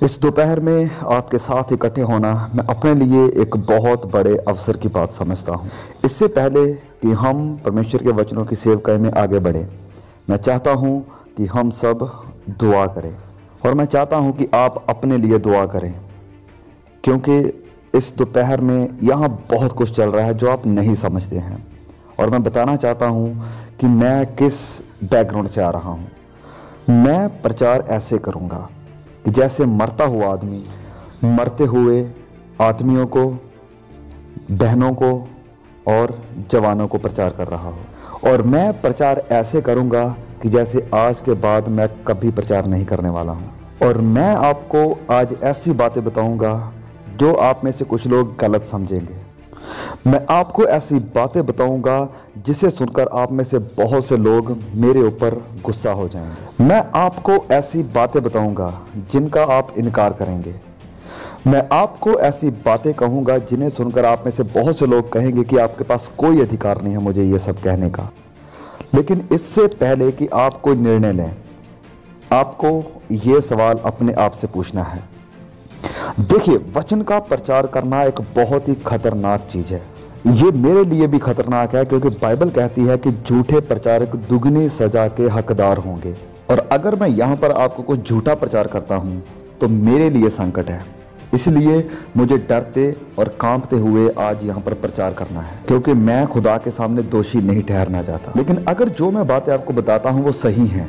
इस दोपहर में आपके साथ इकट्ठे होना मैं अपने लिए एक बहुत बड़े अवसर की बात समझता हूँ। इससे पहले कि हम परमेश्वर के वचनों की सेवकाई में आगे बढ़ें, मैं चाहता हूँ कि हम सब दुआ करें और मैं चाहता हूँ कि आप अपने लिए दुआ करें, क्योंकि इस दोपहर में यहाँ बहुत कुछ चल रहा है जो आप नहीं समझते हैं। और मैं बताना चाहता हूँ कि मैं किस बैकग्राउंड से आ रहा हूँ। मैं प्रचार ऐसे करूँगा कि जैसे मरता हुआ आदमी मरते हुए आदमियों को, बहनों को और जवानों को प्रचार कर रहा हो। और मैं प्रचार ऐसे करूँगा कि जैसे आज के बाद मैं कभी प्रचार नहीं करने वाला हूँ। और मैं आपको आज ऐसी बातें बताऊँगा जो आप में से कुछ लोग गलत समझेंगे। मैं आपको ऐसी बातें बताऊंगा जिसे सुनकर आप में से बहुत से लोग मेरे ऊपर गुस्सा हो जाएंगे। मैं आपको ऐसी बातें बताऊंगा जिनका आप इनकार करेंगे। मैं आपको ऐसी बातें कहूंगा जिन्हें सुनकर आप में से बहुत से लोग कहेंगे कि आपके पास कोई अधिकार नहीं है मुझे ये सब कहने का। लेकिन इससे पहले कि आप कोई निर्णय लें, आपको ये सवाल अपने आप से पूछना है। देखिए, वचन का प्रचार करना एक बहुत ही खतरनाक चीज है। ये मेरे लिए भी खतरनाक है, क्योंकि बाइबल कहती है कि झूठे प्रचारक दुगनी सजा के हकदार होंगे। और अगर मैं यहाँ पर आपको कुछ झूठा प्रचार करता हूँ तो मेरे लिए संकट है। इसलिए मुझे डरते और कांपते हुए आज यहाँ पर प्रचार करना है, क्योंकि मैं खुदा के सामने दोषी नहीं ठहरना चाहता। लेकिन अगर जो मैं बातें आपको बताता हूँ वो सही हैं,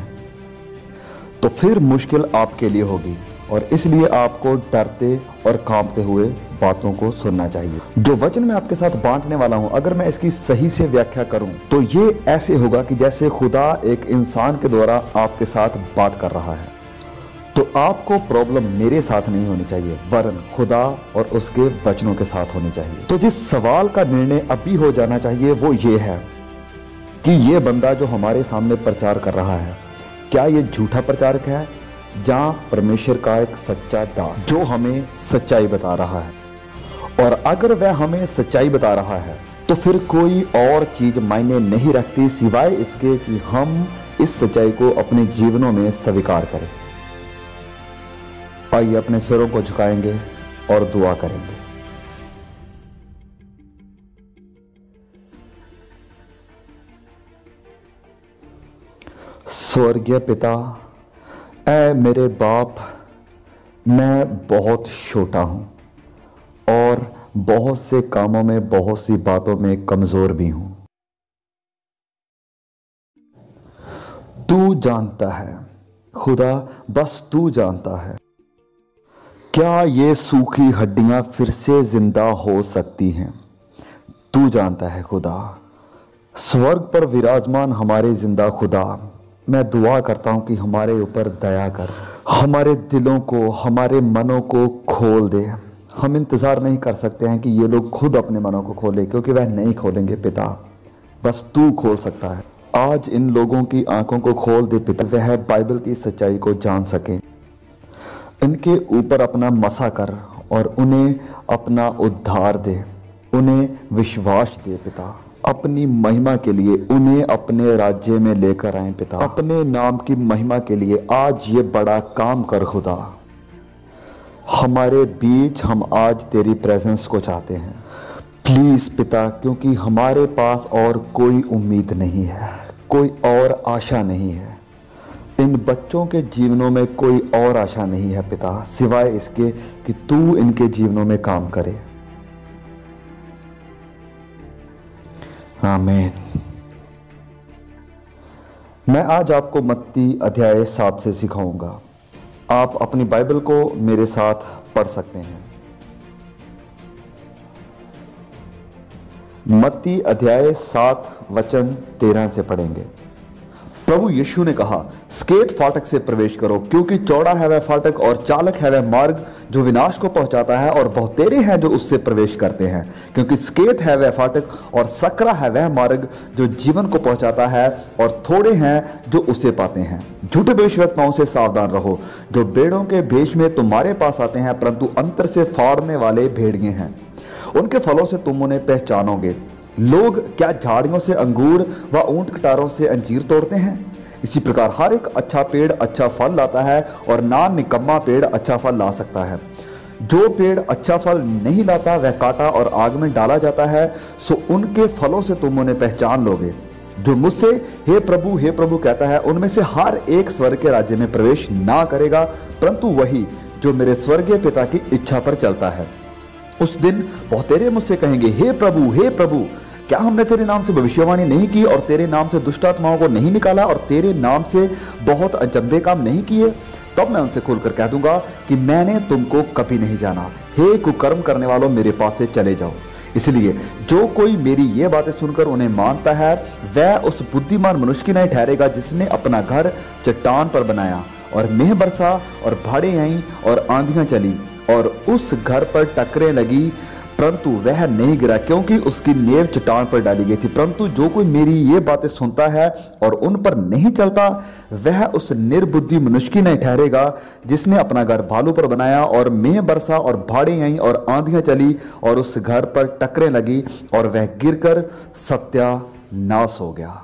तो फिर मुश्किल आपके लिए होगी। और इसलिए आपको डरते और कांपते हुए बातों को सुनना चाहिए। जो वचन मैं आपके साथ बांटने वाला हूं, अगर मैं इसकी सही से व्याख्या करूं तो ये ऐसे होगा कि जैसे खुदा एक इंसान के द्वारा आपके साथ बात कर रहा है। तो आपको प्रॉब्लम मेरे साथ नहीं होनी चाहिए, वरन खुदा और उसके वचनों के साथ होनी चाहिए। तो जिस सवाल का निर्णय अभी हो जाना चाहिए वो ये है कि ये बंदा जो हमारे सामने प्रचार कर रहा है, क्या ये झूठा प्रचारक है जहां परमेश्वर का एक सच्चा दास जो हमें सच्चाई बता रहा है। और अगर वह हमें सच्चाई बता रहा है तो फिर कोई और चीज मायने नहीं रखती सिवाय इसके कि हम इस सच्चाई को अपने जीवनों में स्वीकार करें। आइए अपने सिरों को झुकाएंगे और दुआ करेंगे। स्वर्गीय पिता, ऐ मेरे बाप, मैं बहुत छोटा हूं और बहुत से कामों में, बहुत सी बातों में कमजोर भी हूं। तू जानता है खुदा, बस तू जानता है क्या ये सूखी हड्डियां फिर से जिंदा हो सकती हैं। तू जानता है खुदा। स्वर्ग पर विराजमान हमारे जिंदा खुदा, मैं दुआ करता हूं कि हमारे ऊपर दया कर, हमारे दिलों को, हमारे मनों को खोल दे। हम इंतजार नहीं कर सकते हैं कि ये लोग खुद अपने मनों को खोलें, क्योंकि वह नहीं खोलेंगे पिता, बस तू खोल सकता है। आज इन लोगों की आंखों को खोल दे पिता, वह बाइबल की सच्चाई को जान सकें। इनके ऊपर अपना मसा कर और उन्हें अपना उद्धार दे, उन्हें विश्वास दे पिता। अपनी महिमा के लिए उन्हें अपने राज्य में लेकर आए पिता। अपने नाम की महिमा के लिए आज ये बड़ा काम कर खुदा। हमारे बीच हम आज तेरी प्रेजेंस को चाहते हैं प्लीज पिता, क्योंकि हमारे पास और कोई उम्मीद नहीं है, कोई और आशा नहीं है। इन बच्चों के जीवनों में कोई और आशा नहीं है पिता, सिवाय इसके कि तू इनके जीवनों में काम करे। आमीन। मैं आज आपको मत्ती अध्याय 7 से सिखाऊंगा। आप अपनी बाइबल को मेरे साथ पढ़ सकते हैं। मत्ती अध्याय 7 वचन 13 से पढ़ेंगे। प्रभु यीशु ने कहा, स्केत फाटक से प्रवेश करो, क्योंकि चौड़ा है वह फाटक और चालक है वह मार्ग जो विनाश को पहुंचाता है, और बहुतेरे हैं जो उससे प्रवेश करते हैं। क्योंकि स्केत है वह फाटक और सकरा है वह मार्ग जो जीवन को पहुंचाता है, और थोड़े हैं जो उसे पाते हैं। झूठे भविष्यवक्ताओं से सावधान रहो, जो भेड़ों के भेष में तुम्हारे पास आते हैं, परंतु अंतर से फाड़ने वाले भेड़िए हैं। उनके फलों से तुम उन्हें पहचानोगे। लोग क्या झाड़ियों से अंगूर व ऊंट कटारों से अंजीर तोड़ते हैं? इसी प्रकार हर एक अच्छा पेड़ अच्छा फल लाता है और ना निकम्मा पेड़ अच्छा फल ला सकता है। जो पेड़ अच्छा फल नहीं लाता वह काटा और आग में डाला जाता है। सो उनके फलों से तुम उन्हें पहचान लोगे। जो मुझसे हे प्रभु कहता है, उनमें से हर एक स्वर्ग के राज्य में प्रवेश ना करेगा, परंतु वही जो मेरे स्वर्गीय पिता की इच्छा पर चलता है। उस दिन बहुतेरे मुझसे कहेंगे, हे प्रभु, क्या हमने तेरे नाम से भविष्यवाणी नहीं की और तेरे नाम से दुष्ट आत्माओं को नहीं निकाला और तेरे नाम से बहुत अचंभे काम नहीं किए? तब मैं उनसे खुलकर कह दूंगा कि मैंने तुमको कभी नहीं जाना। हे कुकर्म करने वालों, मेरे पास से चले जाओ। इसलिए जो कोई मेरी ये बातें सुनकर उन्हें मानता है, वह उस बुद्धिमान मनुष्य की नहीं ठहरेगा जिसने अपना घर चट्टान पर बनाया और मेंह बरसा और भाड़े आई और आंधियां चली और उस घर पर टकरें लगी, परंतु वह नहीं गिरा क्योंकि उसकी नींव चट्टान पर डाली गई थी। परंतु जो कोई मेरी ये बातें सुनता है और उन पर नहीं चलता, वह उस निर्बुद्धि मनुष्य की नहीं ठहरेगा जिसने अपना घर भालू पर बनाया और मेंह बरसा और भाड़े आई और आंधियां चली और उस घर पर टकरें लगी और वह गिरकर सत्यानाश हो गया।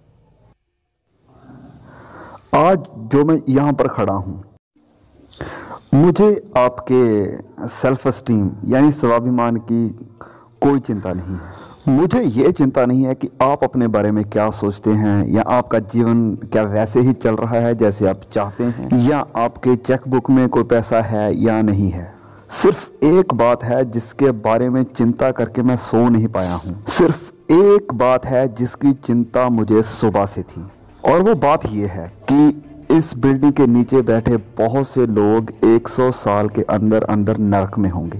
आज जो मैं यहां पर खड़ा हूं, मुझे आपके सेल्फ एस्टीम यानी स्वाभिमान की कोई चिंता नहीं है। मुझे ये चिंता नहीं है कि आप अपने बारे में क्या सोचते हैं या आपका जीवन क्या वैसे ही चल रहा है जैसे आप चाहते हैं या आपके चेकबुक में कोई पैसा है या नहीं है। सिर्फ एक बात है जिसके बारे में चिंता करके मैं सो नहीं पाया हूँ। सिर्फ एक बात है जिसकी चिंता मुझे सुबह से थी, और वो बात ये है कि इस बिल्डिंग के नीचे बैठे बहुत से लोग 100 साल के अंदर अंदर नरक में होंगे,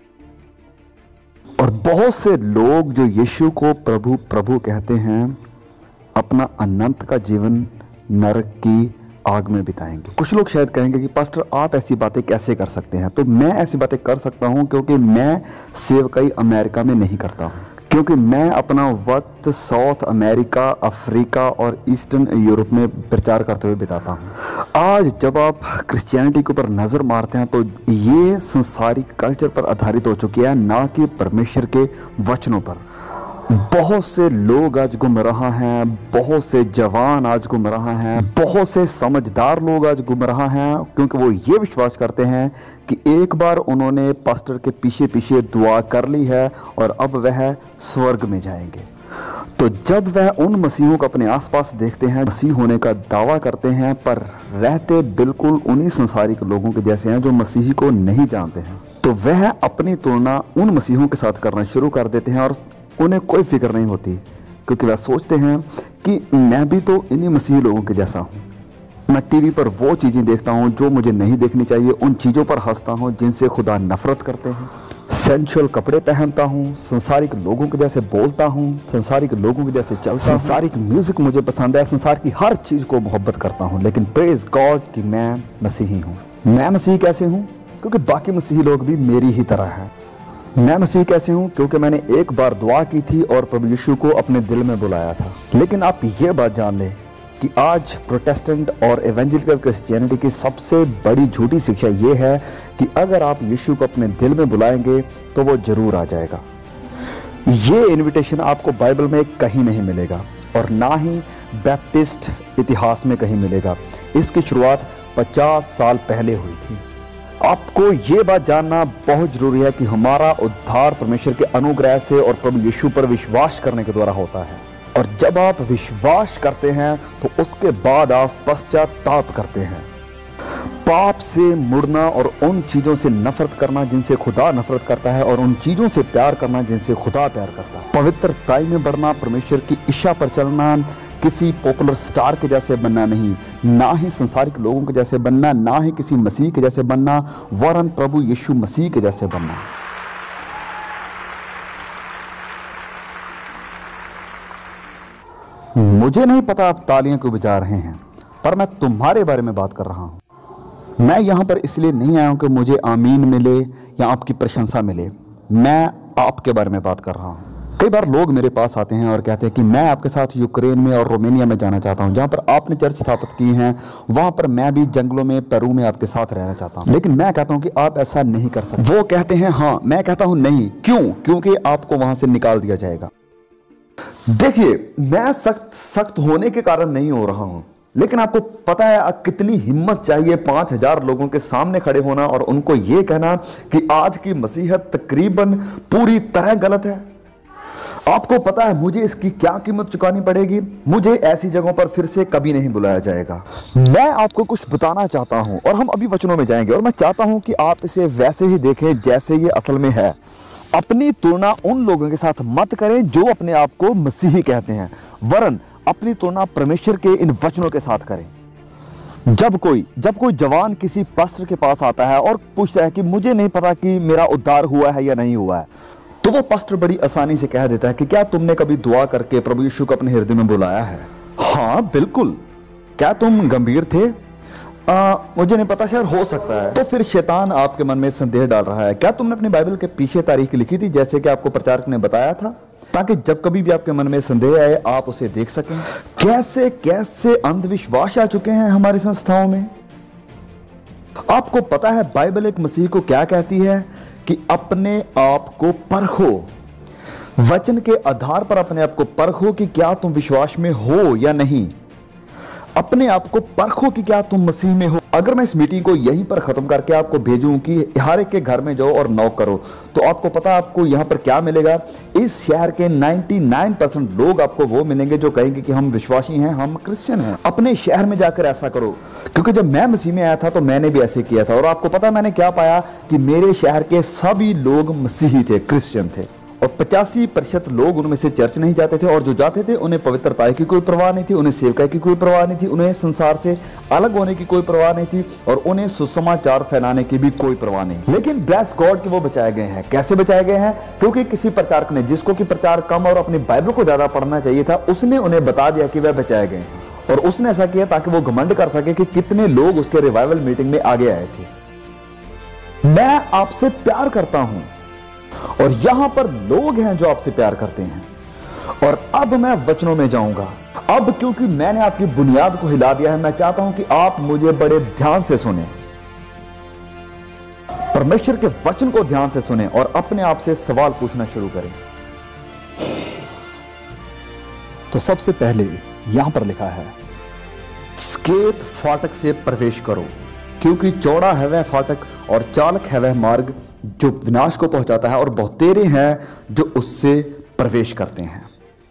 और बहुत से लोग जो यीशु को प्रभु प्रभु कहते हैं अपना अनंत का जीवन नरक की आग में बिताएंगे। कुछ लोग शायद कहेंगे कि पास्टर आप ऐसी बातें कैसे कर सकते हैं? तो मैं ऐसी बातें कर सकता हूं क्योंकि मैं सेवकाई अमेरिका में नहीं करता हूं, क्योंकि मैं अपना वक्त साउथ अमेरिका, अफ्रीका और ईस्टर्न यूरोप में प्रचार करते हुए बिताता हूँ। आज जब आप क्रिश्चियनिटी के ऊपर नज़र मारते हैं तो ये संसारिक कल्चर पर आधारित हो चुकी है, ना कि परमेश्वर के वचनों पर। बहुत से लोग आज गुमराह हैं, बहुत से जवान आज गुमराह हैं, बहुत से समझदार लोग आज गुमराह हैं, क्योंकि वो ये विश्वास करते हैं कि एक बार उन्होंने पास्टर के पीछे पीछे दुआ कर ली है और अब वह स्वर्ग में जाएंगे। तो जब वह उन मसीहों को अपने आसपास देखते हैं, मसीह होने का दावा करते हैं पर रहते बिल्कुल उन्हीं संसारिक लोगों के जैसे हैं जो मसीही को नहीं जानते हैं, तो वह अपनी तुलना उन मसीहों के साथ करना शुरू कर देते हैं और उन्हें कोई फिक्र नहीं होती, क्योंकि वह सोचते हैं कि मैं भी तो इन्हीं मसीही लोगों के जैसा हूँ। मैं टीवी पर वो चीज़ें देखता हूँ जो मुझे नहीं देखनी चाहिए, उन चीज़ों पर हंसता हूँ जिनसे खुदा नफरत करते हैं, सेंशुअल कपड़े पहनता हूँ, संसारिक लोगों के जैसे बोलता हूँ, संसारिक लोगों के जैसे चलता हूँ, संसारिक म्यूजिक मुझे पसंद है, संसार की हर चीज़ को मोहब्बत करता हूँ, लेकिन प्रेज गॉड कि मैं मसीही हूँ। मैं मसीही कैसे हूँ? क्योंकि बाकी मसीही लोग भी मेरी ही तरह हैं। मैं मसीह कैसे हूँ? क्योंकि मैंने एक बार दुआ की थी और प्रभु यीशु को अपने दिल में बुलाया था। लेकिन आप ये बात जान लें कि आज प्रोटेस्टेंट और एवेंजेलिकल क्रिश्चियनिटी की सबसे बड़ी झूठी शिक्षा ये है कि अगर आप यीशु को अपने दिल में बुलाएंगे तो वो जरूर आ जाएगा। ये इनविटेशन आपको बाइबल में कहीं नहीं मिलेगा और ना ही बैप्टिस्ट इतिहास में कहीं मिलेगा। इसकी शुरुआत 50 साल पहले हुई थी। आपको ये बात जानना बहुत जरूरी है कि हमारा उद्धार परमेश्वर के अनुग्रह से और प्रभु यीशु पर विश्वास करने के द्वारा होता है, और जब आप विश्वास करते हैं तो उसके बाद आप पश्चाताप करते हैं। पाप से मुड़ना और उन चीजों से नफरत करना जिनसे खुदा नफरत करता है और उन चीजों से प्यार करना जिनसे खुदा प्यार करता है। पवित्रताई में बढ़ना, परमेश्वर की इच्छा पर चलना, किसी पॉपुलर स्टार के जैसे बनना नहीं, ना ही संसारिक लोगों के जैसे बनना, ना ही किसी मसीह के जैसे बनना, वरन प्रभु यीशु मसीह के जैसे बनना। मुझे नहीं पता आप तालियां क्यों बजा रहे हैं, पर मैं तुम्हारे बारे में बात कर रहा हूं। मैं यहां पर इसलिए नहीं आया हूं कि मुझे आमीन मिले या आपकी प्रशंसा मिले। मैं आपके बारे में बात कर रहा हूं। कई बार लोग मेरे पास आते हैं और कहते हैं कि मैं आपके साथ यूक्रेन में और रोमानिया में जाना चाहता हूं, जहां पर आपने चर्च स्थापित की हैं, वहां पर मैं भी जंगलों में, पेरू में आपके साथ रहना चाहता हूं। लेकिन मैं कहता हूं कि आप ऐसा नहीं कर सकते। वो कहते हैं हाँ, मैं कहता हूं नहीं। क्यों? क्योंकि आपको वहां से निकाल दिया जाएगा। देखिए, मैं सख्त होने के कारण नहीं हो रहा हूं, लेकिन आपको पता है कितनी हिम्मत चाहिए 5000 लोगों के सामने खड़े होना और उनको यह कहना कि आज की मसीहत तकरीबन पूरी तरह गलत है। आपको पता है मुझे इसकी क्या कीमत चुकानी पड़ेगी। मुझे ऐसी जगहों पर फिर से कभी नहीं बुलाया जाएगा। मैं आपको कुछ बताना चाहता हूं और हम अभी वचनों में जाएंगे और मैं चाहता हूं कि आप इसे वैसे ही देखें जैसे ये असल में है। अपनी तुलना उन लोगों के साथ मत करें जो अपने आप को मसीही कहते हैं, वरन अपनी तुलना परमेश्वर के इन वचनों के साथ करें। जब कोई जवान किसी पास्टर के पास आता है और पूछता है कि मुझे नहीं पता कि मेरा उद्धार हुआ है या नहीं हुआ है, तो वो पास्टर बड़ी आसानी से कह देता है कि क्या तुमने कभी दुआ करके प्रभु यीशु को अपने हृदय में बुलाया है? हाँ बिल्कुल। क्या तुम गंभीर थे? मुझे नहीं पता, शायद हो सकता है। तो फिर शैतान आपके मन में संदेह डाल रहा है। क्या तुमने अपनी बाइबल के पीछे तारीख लिखी थी जैसे कि आपको प्रचारक ने बताया था, ताकि जब कभी भी आपके मन में संदेह आए आप उसे देख सकें? कैसे कैसे अंधविश्वास आ चुके हैं हमारी संस्थाओं में। आपको पता है बाइबल एक मसीह को क्या कहती है कि अपने आप को परखो। वचन के आधार पर अपने आप को परखो कि क्या तुम विश्वास में हो या नहीं। अपने आप को परखो कि क्या तुम मसीह में हो। अगर मैं इस मीटिंग को यहीं पर खत्म करके आपको भेजूं कि हर एक के घर में जाओ और नॉक करो, तो आपको पता आपको यहां पर क्या मिलेगा? इस शहर के 99% लोग आपको वो मिलेंगे जो कहेंगे कि हम विश्वासी हैं, हम क्रिश्चियन हैं। अपने शहर में जाकर ऐसा करो, क्योंकि जब मैं मसीह में आया था तो मैंने भी ऐसे किया था और आपको पता मैंने क्या पाया कि मेरे शहर के सभी लोग मसीही थे, क्रिश्चियन थे और 85% लोग उनमें से चर्च नहीं जाते थे और जो जाते थे उन्हें पवित्रता की कोई परवाह नहीं थी, उन्हें सेवकाई की कोई परवाह नहीं थी, उन्हें संसार से अलग होने की कोई परवाह नहीं थी और उन्हें सुसमाचार फैलाने की भी कोई परवाह नहीं। लेकिन ब्लेस गॉड कि वो बचाए गए हैं। कैसे बचाए गए हैं? क्योंकि किसी प्रचारक ने, जिसको कि प्रचार कम और अपनी बाइबल को ज्यादा पढ़ना चाहिए था, उसने उन्हें बता दिया कि वह बचाए गए हैं और उसने ऐसा किया ताकि वो घमंड कर सके कि कितने लोग उसके रिवाइवल मीटिंग में आगे आए थे। मैं आपसे प्यार करता हूं और यहां पर लोग हैं जो आपसे प्यार करते हैं। और अब मैं वचनों में जाऊंगा। अब क्योंकि मैंने आपकी बुनियाद को हिला दिया है, मैं चाहता हूं कि आप मुझे बड़े ध्यान से सुने, परमेश्वर के वचन को ध्यान से सुने और अपने आप से सवाल पूछना शुरू करें। तो सबसे पहले यहां पर लिखा है, स्केत फाटक से प्रवेश करो, क्योंकि चौड़ा है वह फाटक और चालक है वह मार्ग जो विनाश को पहुंचाता है और बहुतेरे हैं जो उससे प्रवेश करते हैं।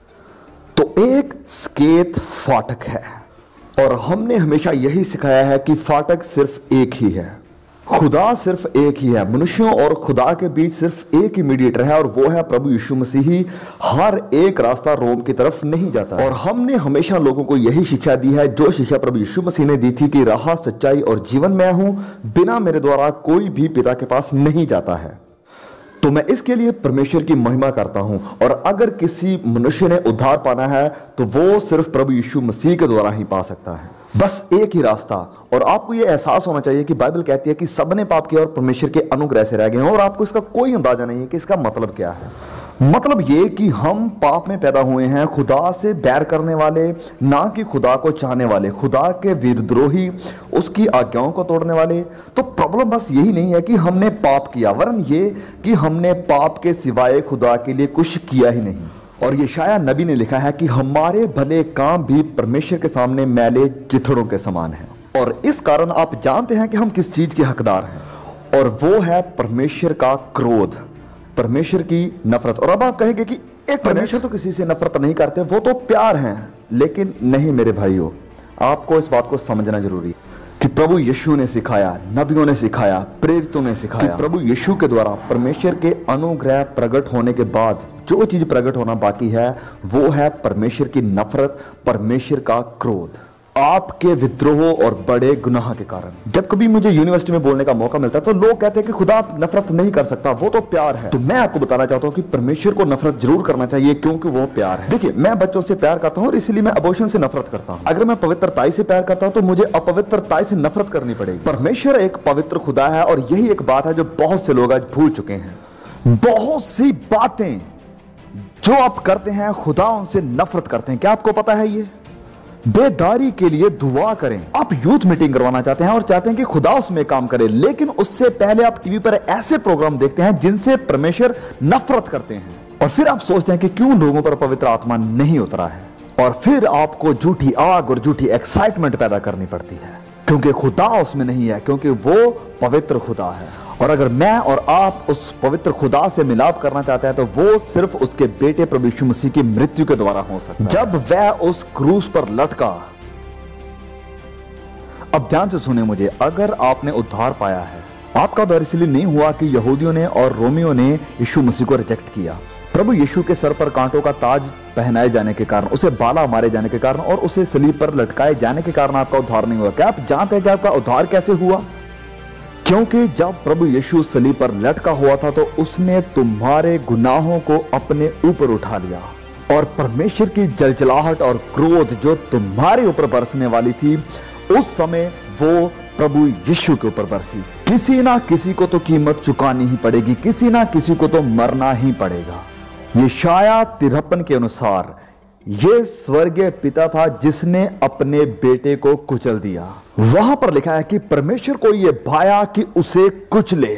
तो एक स्केत फाटक है और हमने हमेशा यही सिखाया है कि फाटक सिर्फ एक ही है, खुदा सिर्फ एक ही है। मनुष्यों और खुदा के बीच सिर्फ एक ही मीडिएटर है और वो है प्रभु यीशु मसीह। हर एक रास्ता रोम की तरफ नहीं जाता। और हमने हमेशा लोगों को यही शिक्षा दी है, जो शिक्षा प्रभु यीशु मसीह ने दी थी कि राह, सच्चाई और जीवन मैं हूं, बिना मेरे द्वारा कोई भी पिता के पास नहीं जाता है। तो मैं इसके लिए परमेश्वर की महिमा करता हूं और अगर किसी मनुष्य ने उद्धार पाना है तो वो सिर्फ प्रभु यीशु मसीह के द्वारा ही पा सकता है। बस एक ही रास्ता। और आपको यह एहसास होना चाहिए कि बाइबल कहती है कि सबने पाप किया और परमेश्वर के अनुग्रह से रह गए हैं और आपको इसका कोई अंदाजा नहीं है कि इसका मतलब क्या है। मतलब ये कि हम पाप में पैदा हुए हैं, खुदा से बैर करने वाले, ना कि खुदा को चाहने वाले, खुदा के विद्रोही, उसकी आज्ञाओं को तोड़ने वाले। तो प्रॉब्लम बस यही नहीं है कि हमने पाप किया, वरन ये कि हमने पाप के सिवाय खुदा के लिए कुछ किया ही नहीं। और ये शायद नबी ने लिखा है कि हमारे भले काम भी परमेश्वर के सामने मैले चिथड़ों के समान हैं। और इस कारण आप जानते हैं कि हम किस चीज के हकदार हैं, और वो है परमेश्वर का क्रोध, परमेश्वर की नफरत। और अब आप कहेंगे कि एक परमेश्वर तो किसी से नफरत नहीं करते, वो तो प्यार हैं। लेकिन नहीं मेरे भाइयों, आपको इस बात को समझना जरूरी है कि प्रभु यीशु ने सिखाया, नबियों ने सिखाया, प्रेरितों ने सिखाया, प्रभु यीशु के द्वारा परमेश्वर के अनुग्रह प्रकट होने के बाद जो चीज प्रकट होना बाकी है वो है परमेश्वर की नफरत, परमेश्वर का क्रोध, आपके विद्रोह और बड़े गुनाह के कारण। जब कभी मुझे यूनिवर्सिटी में बोलने का मौका मिलता है तो लोग कहते हैं कि खुदा नफरत नहीं कर सकता, वो तो प्यार है। तो मैं आपको बताना चाहता हूं कि परमेश्वर को नफरत जरूर करना चाहिए, क्योंकि वो प्यार है। देखिए, मैं बच्चों से प्यार करता हूं और इसलिए मैं अबॉर्शन से नफरत करता हूं। अगर मैं पवित्रताई से प्यार करता हूं तो मुझे अपवित्रताई से नफरत करनी पड़ेगी। परमेश्वर एक पवित्र खुदा है और यही एक बात है जो बहुत से लोग आज भूल चुके हैं। बहुत सी बातें जो आप करते हैं खुदा उनसे नफरत करते हैं। क्या आपको पता है? ये बेदारी के लिए दुआ करें। आप यूथ मीटिंग करवाना चाहते हैं और चाहते हैं कि खुदा उसमें काम करे, लेकिन उससे पहले आप टीवी पर ऐसे प्रोग्राम देखते हैं जिनसे परमेश्वर नफरत करते हैं और फिर आप सोचते हैं कि क्यों लोगों पर पवित्र आत्मा नहीं उतरा है। और फिर आपको झूठी आग और झूठी एक्साइटमेंट पैदा करनी पड़ती है, क्योंकि खुदा उसमें नहीं है, क्योंकि वो पवित्र खुदा है। और अगर मैं और आप उस पवित्र खुदा से मिलाप करना चाहते हैं तो वो सिर्फ उसके बेटे प्रभु यीशु मसीह की मृत्यु के द्वारा हो सकता है, जब वह उस क्रूस पर लटका। अब ध्यान से सुने मुझे, अगर आपने उद्धार पाया है, आपका उद्धार इसलिए नहीं हुआ कि यहूदियों ने और रोमियों ने यीशु मसीह को रिजेक्ट किया। प्रभु यीशु के सर पर कांटों का ताज पहनाए जाने के कारण, उसे बाला मारे जाने के कारण और उसे सलीब पर लटकाए जाने के कारण आपका उद्धार नहीं हुआ। क्या आप जानते हैं कि आपका उद्धार कैसे हुआ? क्योंकि जब प्रभु यीशु सलीब पर लटका हुआ था तो उसने तुम्हारे गुनाहों को अपने ऊपर उठा लिया, और परमेश्वर की जलजलाहट और क्रोध जो तुम्हारे ऊपर बरसने वाली थी, उस समय वो प्रभु यीशु के ऊपर बरसी। किसी ना किसी को तो कीमत चुकानी ही पड़ेगी, किसी ना किसी को तो मरना ही पड़ेगा। यशायाह 53 के अनुसार ये स्वर्गीय पिता था जिसने अपने बेटे को कुचल दिया। वहां पर लिखा है कि परमेश्वर को यह भाया कि उसे कुचले।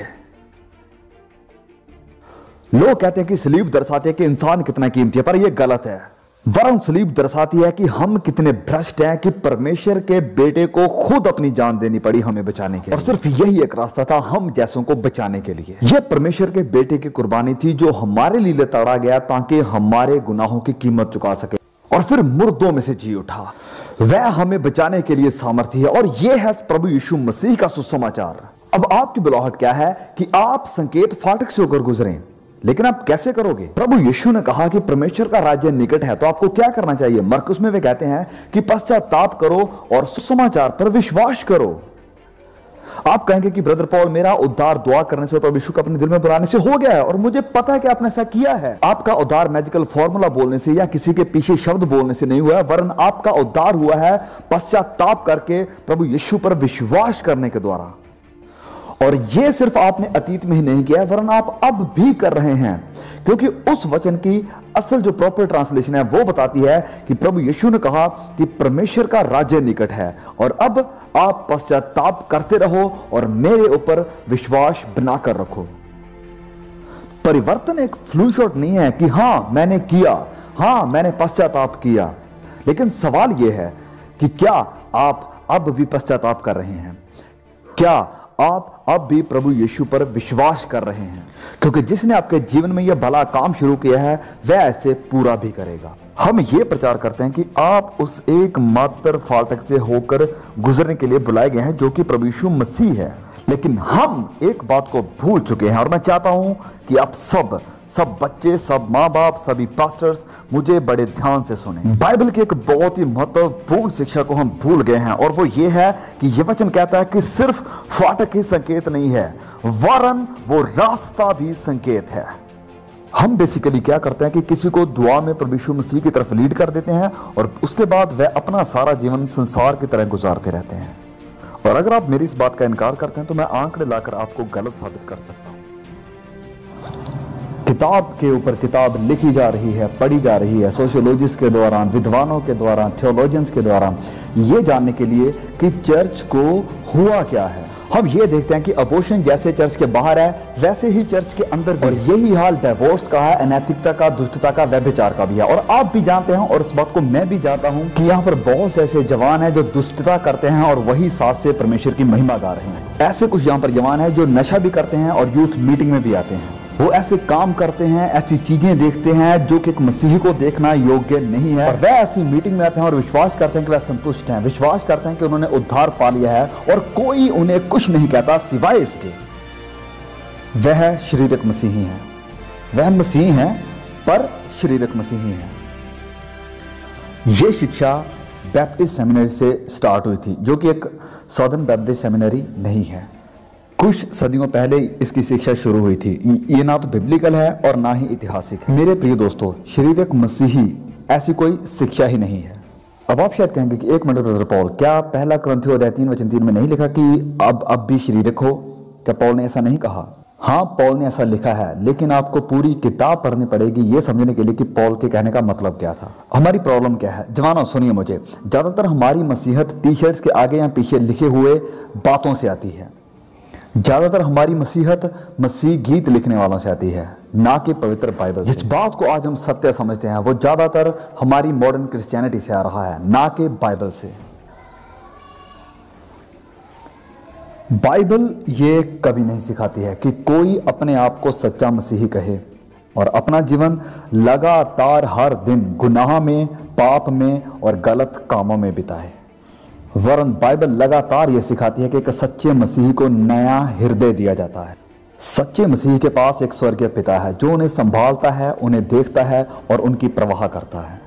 लोग कहते हैं कि सलीब दर्शाती है कि इंसान कितना कीमती है, पर यह गलत है। वरन सलीब दर्शाती है कि हम कितने भ्रष्ट हैं कि परमेश्वर के बेटे को खुद अपनी जान देनी पड़ी हमें बचाने के लिए। और सिर्फ यही एक रास्ता था हम जैसों को बचाने के लिए। यह परमेश्वर के बेटे की कुर्बानी थी जो हमारे लिए तड़ा गया ताकि हमारे गुनाहों की कीमत चुका सके और फिर मुर्दों में से जी उठा। वह हमें बचाने के लिए सामर्थ्य है, और यह है प्रभु यीशु मसीह का सुसमाचार। अब आपकी बुलाहट क्या है कि आप संकेत फाटक से होकर गुजरें, लेकिन आप कैसे करोगे? प्रभु यीशु ने कहा कि परमेश्वर का राज्य निकट है, तो आपको क्या करना चाहिए? मरकुस में वे कहते हैं कि पश्चाताप करो और सुसमाचार पर विश्वास करो। आप कहेंगे कि ब्रदर पॉल, मेरा उद्धार दुआ करने से और प्रभु यीशु को अपने दिल में बुलाने से हो गया है, और मुझे पता है कि आपने ऐसा किया है। आपका उद्धार मैजिकल फॉर्मूला बोलने से या किसी के पीछे शब्द बोलने से नहीं हुआ है, वरन आपका उद्धार हुआ है पश्चाताप करके प्रभु यीशु पर विश्वास करने के द्वारा। और यह सिर्फ आपने अतीत में ही नहीं किया, वरन आप अब भी कर रहे हैं, क्योंकि उस वचन की असल जो प्रॉपर ट्रांसलेशन है वो बताती है कि प्रभु यीशु ने कहा कि परमेश्वर का राज्य निकट है, और अब आप पश्चाताप करते रहो और मेरे ऊपर विश्वास बनाकर रखो। परिवर्तन एक फ्लू शॉट नहीं है कि हां मैंने किया, हां मैंने पश्चाताप किया, लेकिन सवाल यह है कि क्या आप अब भी पश्चाताप कर रहे हैं? क्या आप अब भी प्रभु यीशु पर विश्वास कर रहे हैं? क्योंकि जिसने आपके जीवन में यह भला काम शुरू किया है वह ऐसे पूरा भी करेगा। हम ये प्रचार करते हैं कि आप उस एकमात्र फाटक से होकर गुजरने के लिए बुलाए गए हैं जो कि प्रभु यीशु मसीह है। लेकिन हम एक बात को भूल चुके हैं, और मैं चाहता हूं कि आप सब बच्चे, सब माँ बाप, सभी पास्टर्स मुझे बड़े ध्यान से सुने। बाइबल की एक बहुत ही महत्वपूर्ण शिक्षा को हम भूल गए हैं, और वो ये है कि ये वचन कहता है कि सिर्फ फाटक ही संकेत नहीं है, वरन वो रास्ता भी संकेत है। हम बेसिकली क्या करते हैं कि किसी को दुआ में प्रभु यीशु मसीह की तरफ लीड कर देते हैं, और उसके बाद वह अपना सारा जीवन संसार की तरह गुजारते रहते हैं। और अगर आप मेरी इस बात का इनकार करते हैं तो मैं आंकड़े लाकर आपको गलत साबित कर सकता हूं। किताब के ऊपर किताब लिखी जा रही है, पढ़ी जा रही है, सोशियोलॉजिस्ट के द्वारा, विद्वानों के द्वारा, थियोलॉजियंस के द्वारा, ये जानने के लिए कि चर्च को हुआ क्या है। हम ये देखते हैं कि अबॉर्शन जैसे चर्च के बाहर है वैसे ही चर्च के अंदर भी, और यही हाल डिवोर्स का है, अनैतिकता का, दुष्टता का, व्यभिचार का भी है। और आप भी जानते हैं, और उस बात को मैं भी जानता हूं कि यहाँ पर बहुत से ऐसे जवान हैं जो दुष्टता करते हैं और वही साथ से परमेश्वर की महिमा गा रहे हैं। ऐसे कुछ यहाँ पर जवान हैं जो नशा भी करते हैं और यूथ मीटिंग में भी आते हैं। वो ऐसे काम करते हैं, ऐसी चीजें देखते हैं जो कि एक मसीही को देखना योग्य नहीं है, और वह ऐसी मीटिंग में आते हैं और विश्वास करते हैं कि वह संतुष्ट हैं, विश्वास करते हैं कि उन्होंने उद्धार पा लिया है, और कोई उन्हें कुछ नहीं कहता सिवाय इसके वह शारीरिक मसीही हैं। वह मसीह हैं पर शारीरिक मसीही हैं। यह शिक्षा बैप्टिस्ट सेमिनरी से स्टार्ट हुई थी, जो कि एक सदर्न बैप्टिस्ट सेमिनरी नहीं है। कुछ सदियों पहले इसकी शिक्षा शुरू हुई थी। ये ना तो बिब्लिकल है और ना ही ऐतिहासिक है। मेरे प्रिय दोस्तों, शारीरिक मसीही ऐसी कोई शिक्षा ही नहीं है। अब आप शायद कहेंगे कि एक मिनट ब्रदर पॉल, क्या पहला कुरिन्थियों अध्याय 3:3 में नहीं लिखा कि अब भी शारीरिक हो? क्या पॉल ने ऐसा नहीं कहा? हाँ, पॉल ने ऐसा लिखा है, लेकिन आपको पूरी किताब पढ़नी पड़ेगी ये समझने के लिए कि पॉल के कहने का मतलब क्या था। हमारी प्रॉब्लम क्या है? जवानों सुनिए मुझे, ज्यादातर हमारी मसीहत टी शर्ट्स के आगे या पीछे लिखे हुए बातों से आती है। ज्यादातर हमारी मसीहत मसीह गीत लिखने वालों से आती है, ना कि पवित्र बाइबल। जिस बात को आज हम सत्य समझते हैं वो ज्यादातर हमारी मॉडर्न क्रिश्चियनिटी से आ रहा है, ना कि बाइबल से। बाइबल ये कभी नहीं सिखाती है कि कोई अपने आप को सच्चा मसीही कहे और अपना जीवन लगातार हर दिन गुनाह में, पाप में और गलत कामों में बिताए। वरन बाइबल लगातार यह सिखाती है कि एक सच्चे मसीही को नया हृदय दिया जाता है। सच्चे मसीही के पास एक स्वर्गीय पिता है जो उन्हें संभालता है, उन्हें देखता है और उनकी परवाह करता है।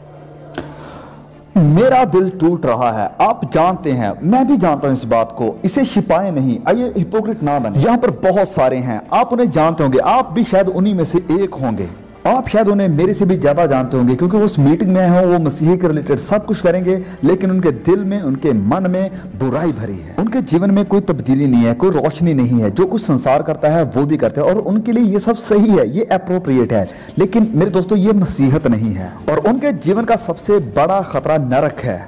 मेरा दिल टूट रहा है, आप जानते हैं, मैं भी जानता हूं इस बात को, इसे छिपाएं नहीं, आइए हिपोक्रेट ना बने। यहां पर बहुत सारे हैं, आप उन्हें जानते होंगे, आप भी शायद उन्हीं में से एक होंगे। आप शायद उन्हें मेरे से भी ज्यादा जानते होंगे क्योंकि उस मीटिंग में हैं, वो मसीह के रिलेटेड सब कुछ करेंगे, लेकिन उनके दिल में, उनके मन में बुराई भरी है। उनके जीवन में कोई तब्दीली नहीं है, कोई रोशनी नहीं है। जो कुछ संसार करता है वो भी करते हैं और उनके लिए ये सब सही है, ये एप्रोप्रिएट है। लेकिन मेरे दोस्तों, ये मसीहत नहीं है और उनके जीवन का सबसे बड़ा खतरा नरक है।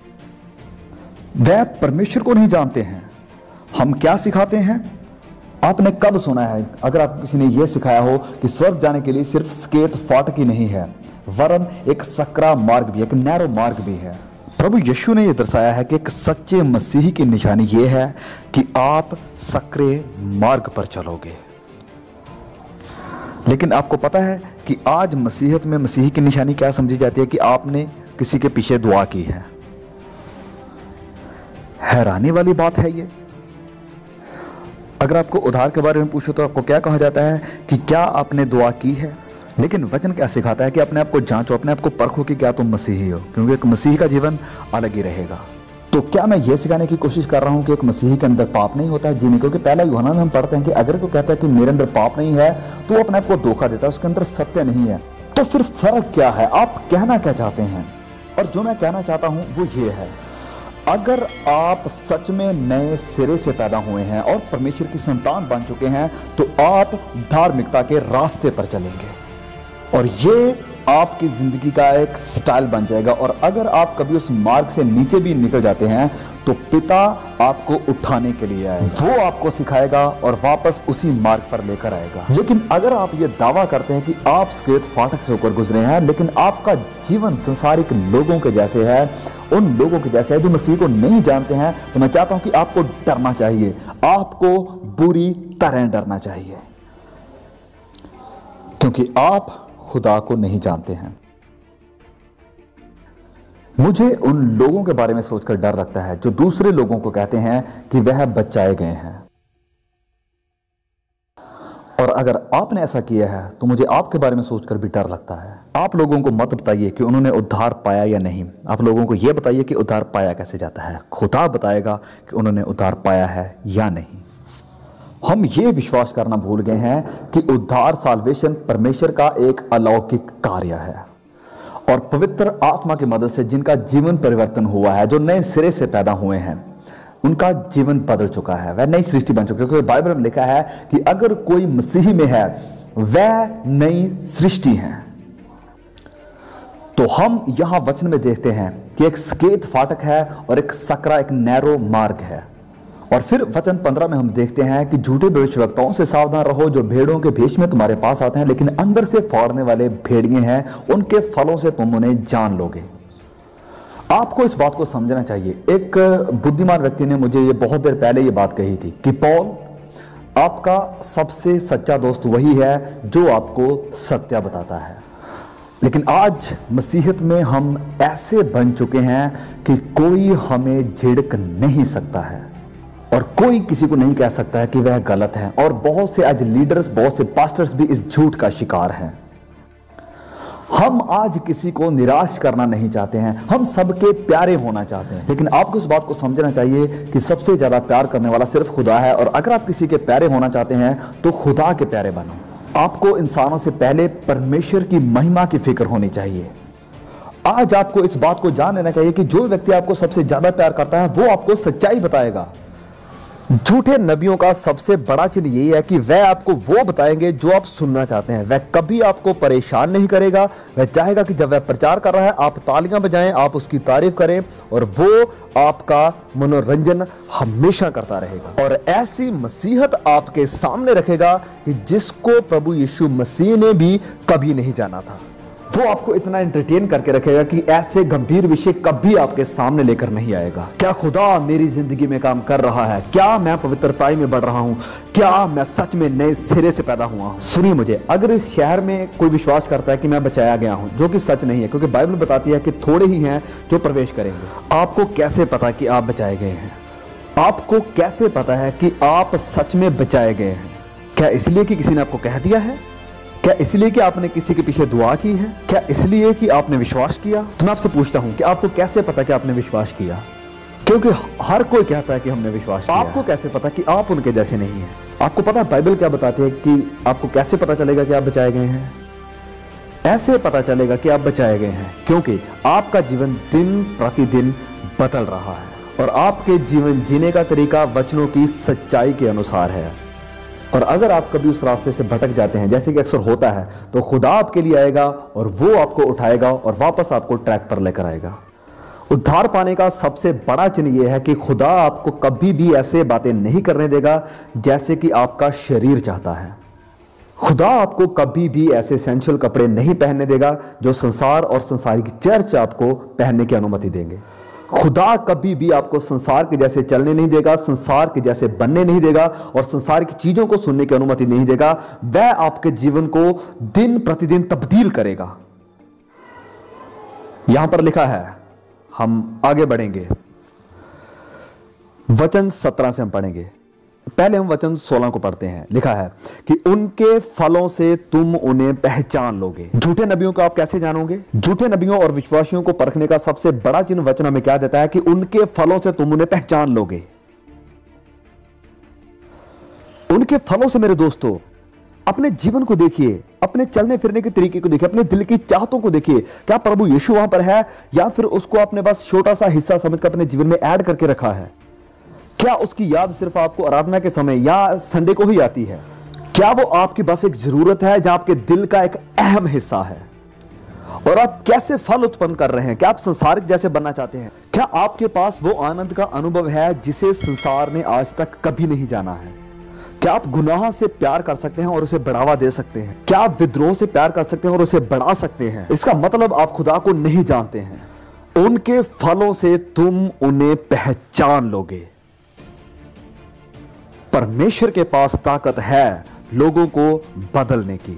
वह परमेश्वर को नहीं जानते हैं। हम क्या सिखाते हैं? आपने कब सुना है, अगर आप किसी ने यह सिखाया हो कि स्वर्ग जाने के लिए सिर्फ सकेत फाटक ही नहीं है, वरन एक सकरा मार्ग भी, एक नैरो मार्ग भी है। प्रभु यीशु ने यह दर्शाया है कि एक सच्चे मसीही की निशानी यह है कि आप सकरे मार्ग पर चलोगे। लेकिन आपको पता है कि आज मसीहत में मसीही की निशानी क्या समझी जाती है? कि आपने किसी के पीछे दुआ की है। हैरानी वाली बात है ये। अगर आपको उधार के बारे में पूछो तो आपको क्या कहा जाता है कि क्या आपने दुआ की है? लेकिन वचन क्या सिखाता है कि अपने आप को जांचो, अपने आप को परखो कि क्या तुम मसीही हो, क्योंकि एक मसीही का जीवन अलग ही रहेगा। तो क्या मैं ये सिखाने की कोशिश कर रहा हूं कि एक मसीही के अंदर पाप नहीं होता है? जी नहीं, क्योंकि पहला यूहन्ना में हम पढ़ते हैं कि अगर कोई कहता है कि मेरे अंदर पाप नहीं है तो वो अपने आप को धोखा देता है, उसके अंदर सत्य नहीं है। तो फिर फर्क क्या है? आप कहना क्या चाहते हैं? और जो मैं कहना चाहता हूं वो ये है, अगर आप सच में नए सिरे से पैदा हुए हैं और परमेश्वर की संतान बन चुके हैं तो आप धार्मिकता के रास्ते पर चलेंगे और ये आपकी जिंदगी का एक स्टाइल बन जाएगा। और अगर आप कभी उस मार्ग से नीचे भी निकल जाते हैं तो पिता आपको उठाने के लिए आएगा, वो आपको सिखाएगा और वापस उसी मार्ग पर लेकर आएगा। लेकिन अगर आप ये दावा करते हैं कि आप सकेत फाटक से होकर गुजरे हैं, लेकिन आपका जीवन संसारिक लोगों के जैसे है, उन लोगों के जैसे है जो मसीह को नहीं जानते हैं, तो मैं चाहता हूं कि आपको डरना चाहिए, आपको बुरी तरह डरना चाहिए, क्योंकि आप खुदा को नहीं जानते हैं। मुझे उन लोगों के बारे में सोचकर डर लगता है जो दूसरे लोगों को कहते हैं कि वह बचाए गए हैं। और अगर आपने ऐसा किया है तो मुझे आपके बारे में सोचकर भी डर लगता है। आप लोगों को मत बताइए कि उन्होंने उद्धार पाया या नहीं, आप लोगों को यह बताइए कि उद्धार पाया कैसे जाता है। खुदा बताएगा कि उन्होंने उद्धार पाया है या नहीं। हम ये विश्वास करना भूल गए हैं कि उद्धार, साल्वेशन परमेश्वर का एक अलौकिक कार्य है और पवित्र आत्मा की मदद से जिनका जीवन परिवर्तन हुआ है, जो नए सिरे से पैदा हुए हैं, उनका जीवन बदल चुका है, वह नई सृष्टि बन चुकी है। क्योंकि बाइबल में लिखा है कि अगर कोई मसीही में है वह नई सृष्टि है। तो हम यहां वचन में देखते हैं कि एक सकेत फाटक है और एक सकरा, एक नैरो मार्ग है। और फिर वचन 15 में हम देखते हैं कि झूठे भविष्यवक्ताओं से सावधान रहो जो भेड़ों के भेष में तुम्हारे पास आते हैं लेकिन अंदर से फाड़ने वाले भेड़िए हैं, उनके फलों से तुम उन्हें जान लोगे। आपको इस बात को समझना चाहिए। एक बुद्धिमान व्यक्ति ने मुझे ये बहुत देर पहले ये बात कही थी कि पॉल, आपका सबसे सच्चा दोस्त वही है जो आपको सत्य बताता है। लेकिन आज मसीहत में हम ऐसे बन चुके हैं कि कोई हमें झिड़क नहीं सकता है और कोई किसी को नहीं कह सकता है कि वह गलत है। और बहुत से आज लीडर्स, बहुत से पास्टर्स भी इस झूठ का शिकार हैं। हम आज किसी को निराश करना नहीं चाहते हैं, हम सबके प्यारे होना चाहते हैं। लेकिन आपको इस बात को समझना चाहिए कि सबसे ज्यादा प्यार करने वाला सिर्फ खुदा है। और अगर आप किसी के प्यारे होना चाहते हैं तो खुदा के प्यारे बनो। आपको इंसानों से पहले परमेश्वर की महिमा की फिक्र होनी चाहिए। आज आपको इस बात को जान लेना चाहिए कि जो व्यक्ति आपको सबसे ज्यादा प्यार करता है वो आपको सच्चाई बताएगा। झूठे नबियों का सबसे बड़ा चिन्ह यही है कि वह आपको वो बताएंगे जो आप सुनना चाहते हैं। वह कभी आपको परेशान नहीं करेगा। वह चाहेगा कि जब वह प्रचार कर रहा है आप तालियां बजाएं, आप उसकी तारीफ करें, और वो आपका मनोरंजन हमेशा करता रहेगा और ऐसी मसीहत आपके सामने रखेगा कि जिसको प्रभु यीशु मसीह ने भी कभी नहीं जाना था। वो आपको इतना एंटरटेन करके रखेगा कि ऐसे गंभीर विषय कभी आपके सामने लेकर नहीं आएगा। क्या खुदा मेरी जिंदगी में काम कर रहा है? क्या मैं पवित्रताई में बढ़ रहा हूं? क्या मैं सच में नए सिरे से पैदा हुआ हूं? सुनिए मुझे, अगर इस शहर में कोई विश्वास करता है कि मैं बचाया गया हूं, जो कि सच नहीं है, क्योंकि बाइबल बताती है कि थोड़े ही हैं जो प्रवेश करेंगे। आपको कैसे पता कि आप बचाए गए हैं? आपको कैसे पता है कि आप सच में बचाए गए हैं? क्या इसलिए कि किसी ने आपको कह दिया है? क्या इसलिए कि आपने किसी के पीछे दुआ की है? क्या इसलिए कि आपने विश्वास किया? तो मैं आपसे पूछता हूं कि आपको कैसे पता कि आपने विश्वास किया? क्योंकि हर कोई कहता है कि हमने विश्वास किया। आपको कैसे पता कि आप उनके जैसे नहीं हैं? आपको पता है बाइबल क्या बताती है कि आपको कैसे पता चलेगा कि आप बचाए गए हैं? ऐसे पता चलेगा कि आप बचाए गए हैं क्योंकि आपका जीवन दिन प्रतिदिन बदल रहा है और आपके जीवन जीने का तरीका वचनों की सच्चाई के अनुसार है। और अगर आप कभी उस रास्ते से भटक जाते हैं, जैसे कि अक्सर होता है, तो खुदा आपके लिए आएगा और वो आपको उठाएगा और वापस आपको ट्रैक पर लेकर आएगा। उद्धार पाने का सबसे बड़ा चिन्ह यह है कि खुदा आपको कभी भी ऐसे बातें नहीं करने देगा जैसे कि आपका शरीर चाहता है। खुदा आपको कभी भी ऐसे एसेंशियल कपड़े नहीं पहनने देगा जो संसार और संसारिक चर्च आपको पहनने की अनुमति देंगे। खुदा कभी भी आपको संसार के जैसे चलने नहीं देगा, संसार के जैसे बनने नहीं देगा और संसार की चीजों को सुनने की अनुमति नहीं देगा। वह आपके जीवन को दिन प्रतिदिन तब्दील करेगा। यहां पर लिखा है, हम आगे बढ़ेंगे, वचन 17 से हम पढ़ेंगे। पहले हम वचन 16 को पढ़ते हैं। लिखा है कि उनके फलों से तुम उन्हें पहचान लोगे। झूठे नबियों को आप कैसे जानोगे? झूठे नबियों और विश्वासियों को परखने का सबसे बड़ा चिन्ह वचन हमें क्या देता है कि उनके फलों से तुम उन्हें पहचान लोगे। उनके फलों से मेरे दोस्तों, अपने जीवन को देखिए, अपने चलने फिरने के तरीके को देखिए, अपने दिल की चाहतों को देखिए। क्या प्रभु यीशु वहां पर है या फिर उसको आपने बस छोटा सा हिस्सा समझकर अपने जीवन में ऐड करके रखा है? क्या उसकी याद सिर्फ आपको आराधना के समय या संडे को ही आती है? क्या वो आपकी बस एक जरूरत है जहां आपके दिल का एक अहम हिस्सा है? और आप कैसे फल उत्पन्न कर रहे हैं? क्या आप संसारिक जैसे बनना चाहते हैं? क्या आपके पास वो आनंद का अनुभव है जिसे संसार ने आज तक कभी नहीं जाना है? क्या आप गुनाह से प्यार कर सकते हैं और उसे बढ़ावा दे सकते हैं? क्या आप विद्रोह से प्यार कर सकते हैं और उसे बढ़ा सकते हैं? इसका मतलब आप खुदा को नहीं जानते हैं। उनके फलों से तुम उन्हें पहचान लोगे। परमेश्वर के पास ताकत है लोगों को बदलने की।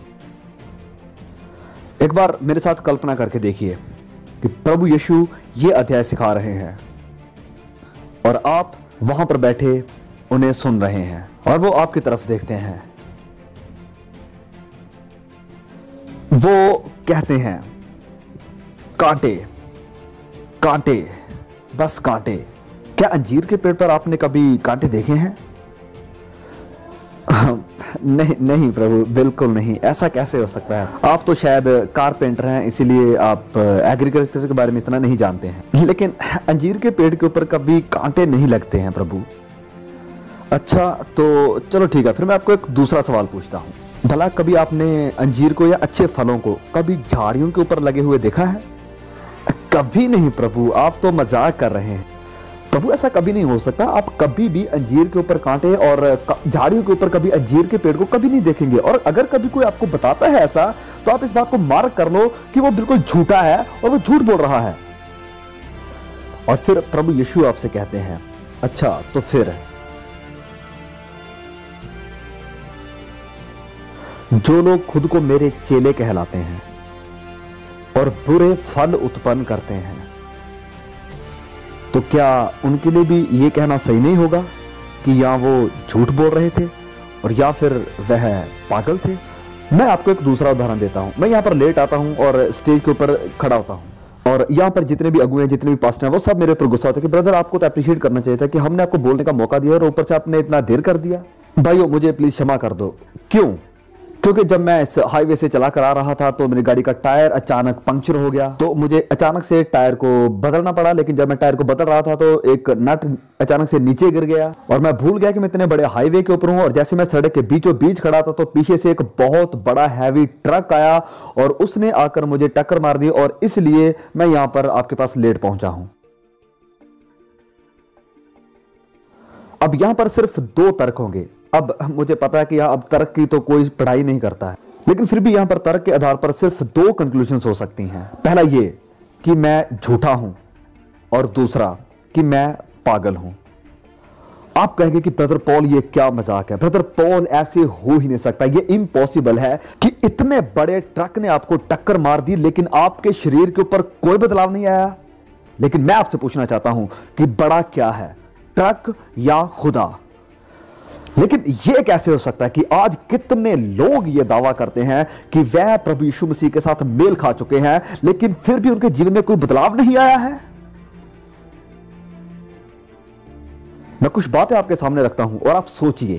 एक बार मेरे साथ कल्पना करके देखिए कि प्रभु यीशु ये अध्याय सिखा रहे हैं और आप वहां पर बैठे उन्हें सुन रहे हैं और वो आपकी तरफ देखते हैं। वो कहते हैं, कांटे कांटे, बस कांटे। क्या अंजीर के पेड़ पर आपने कभी कांटे देखे हैं? नहीं नहीं प्रभु, बिल्कुल नहीं। ऐसा कैसे हो सकता है? आप तो शायद कारपेंटर हैं, इसीलिए आप एग्रीकल्चर के बारे में इतना नहीं जानते हैं। लेकिन अंजीर के पेड़ के ऊपर कभी कांटे नहीं लगते हैं प्रभु। अच्छा तो चलो ठीक है, फिर मैं आपको एक दूसरा सवाल पूछता हूँ। भला कभी आपने अंजीर को या अच्छे फलों को कभी झाड़ियों के ऊपर लगे हुए देखा है? कभी नहीं प्रभु, आप तो मजाक कर रहे हैं। प्रभु ऐसा कभी नहीं हो सकता। आप कभी भी अंजीर के ऊपर कांटे और झाड़ियों के ऊपर कभी अंजीर के पेड़ को कभी नहीं देखेंगे। और अगर कभी कोई आपको बताता है ऐसा, तो आप इस बात को मार्क कर लो कि वो बिल्कुल झूठा है और वो झूठ बोल रहा है। और फिर प्रभु यीशु आपसे कहते हैं, अच्छा तो फिर जो लोग खुद को मेरे चेले कहलाते हैं और बुरे फल उत्पन्न करते हैं, तो क्या उनके लिए भी ये कहना सही नहीं होगा कि या वो झूठ बोल रहे थे और या फिर वह पागल थे? मैं आपको एक दूसरा उदाहरण देता हूं। मैं यहाँ पर लेट आता हूं और स्टेज के ऊपर खड़ा होता हूं और यहाँ पर जितने भी अगुए हैं, जितने भी पास्टर हैं, वो सब मेरे ऊपर गुस्सा होता है कि ब्रदर आपको तो अप्रिशिएट करना चाहिए था कि हमने आपको बोलने का मौका दिया और ऊपर से आपने इतना देर कर दिया। भाइयों मुझे प्लीज क्षमा कर दो। क्यों? क्योंकि जब मैं इस हाईवे से चला कर आ रहा था तो मेरी गाड़ी का टायर अचानक पंक्चर हो गया, तो मुझे अचानक से टायर को बदलना पड़ा। लेकिन जब मैं टायर को बदल रहा था तो एक नट अचानक से नीचे गिर गया और मैं भूल गया कि मैं इतने बड़े हाईवे के ऊपर हूं। और जैसे मैं सड़क के बीचों बीच खड़ा था तो पीछे से एक बहुत बड़ा हैवी ट्रक आया और उसने आकर मुझे टक्कर मार दी, और इसलिए मैं यहां पर आपके पास लेट पहुंचा हूं। अब यहां पर सिर्फ 2 तर्क होंगे। अब मुझे पता है कि यहां अब तर्क की तो कोई पढ़ाई नहीं करता है, लेकिन फिर भी यहां पर तर्क के आधार पर सिर्फ 2 कंक्लूजन्स हो सकती हैं। पहला ये कि मैं झूठा हूं, और दूसरा कि मैं पागल हूं। आप कहेंगे कि ब्रदर पॉल ये क्या मजाक है, ब्रदर पॉल ऐसे हो ही नहीं सकता, ये इम्पॉसिबल है कि इतने बड़े ट्रक ने आपको टक्कर मार दी लेकिन आपके शरीर के ऊपर कोई बदलाव नहीं आया। लेकिन मैं आपसे पूछना चाहता हूं कि बड़ा क्या है, ट्रक या खुदा? लेकिन यह कैसे हो सकता है कि आज कितने लोग यह दावा करते हैं कि वह प्रभु यीशु मसीह के साथ मेल खा चुके हैं लेकिन फिर भी उनके जीवन में कोई बदलाव नहीं आया है? मैं कुछ बातें आपके सामने रखता हूं और आप सोचिए।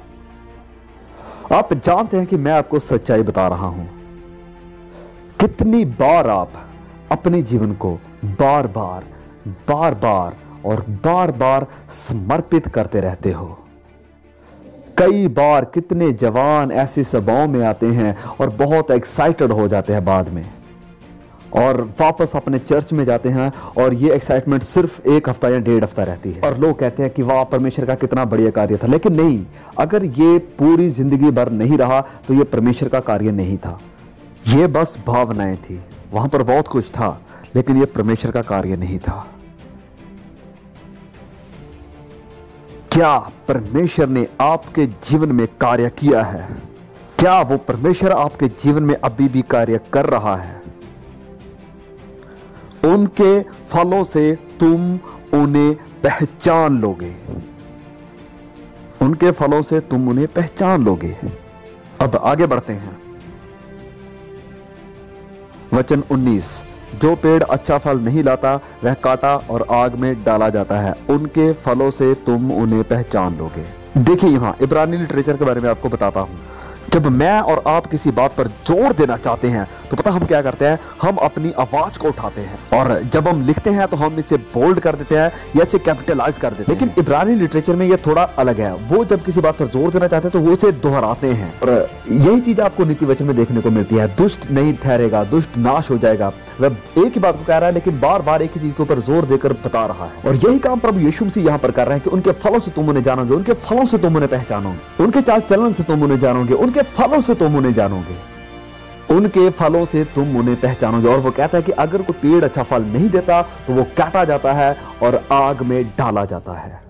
आप जानते हैं कि मैं आपको सच्चाई बता रहा हूं। कितनी बार आप अपने जीवन को बार बार और बार बार समर्पित करते रहते हो। कई बार कितने जवान ऐसी सभाओं में आते हैं और बहुत एक्साइटेड हो जाते हैं बाद में, और वापस अपने चर्च में जाते हैं और ये एक्साइटमेंट सिर्फ 1 हफ्ता या 1.5 हफ्ता रहती है, और लोग कहते हैं कि वाह परमेश्वर का कितना बढ़िया कार्य था। लेकिन नहीं, अगर ये पूरी जिंदगी भर नहीं रहा तो ये परमेश्वर का कार्य नहीं था, ये बस भावनाएं थी। वहां पर बहुत कुछ था लेकिन ये परमेश्वर का कार्य नहीं था। क्या परमेश्वर ने आपके जीवन में कार्य किया है? क्या वो परमेश्वर आपके जीवन में अभी भी कार्य कर रहा है? उनके फलों से तुम उन्हें पहचान लोगे। उनके फलों से तुम उन्हें पहचान लोगे। अब आगे बढ़ते हैं। वचन 19, जो पेड़ अच्छा फल नहीं लाता वह काटा और आग में डाला जाता है, उनके फलों से तुम उन्हें पहचान लोगे। देखिए यहां इब्रानी लिटरेचर के बारे में आपको बताता हूं। जब मैं और आप किसी बात पर जोर देना चाहते हैं तो पता हम क्या करते हैं, हम अपनी आवाज को उठाते हैं, और जब हम लिखते हैं तो हम इसे बोल्ड कर देते हैं या इसे कैपिटलाइज कर देते हैं। लेकिन इब्रानी लिटरेचर में यह थोड़ा अलग है। वो जब किसी बात पर जोर देना चाहते हैं तो वो इसे दोहराते हैं, और यही चीज आपको नीति वचन में देखने को मिलती है। दुष्ट नहीं ठहरेगा, दुष्ट नाश हो जाएगा। वह एक ही बात को कह रहा है लेकिन बार बार एक ही चीज के ऊपर जोर देकर बता रहा है, और यही काम प्रभु यीशु मसीह यहाँ पर कर रहे हैं कि उनके फलों से तुम उन्हें जानोगे, उनके फलों से तुम उन्हें पहचानोगे, उनके चाल चलन से तुम उन्हें जानोगे, उनके फलों से तुम उन्हें जानोगे, उनके फलों से तुम उन्हें पहचानोगे। और वो कहता है कि अगर कोई पेड़ अच्छा फल नहीं देता तो वो काटा जाता है और आग में डाला जाता है।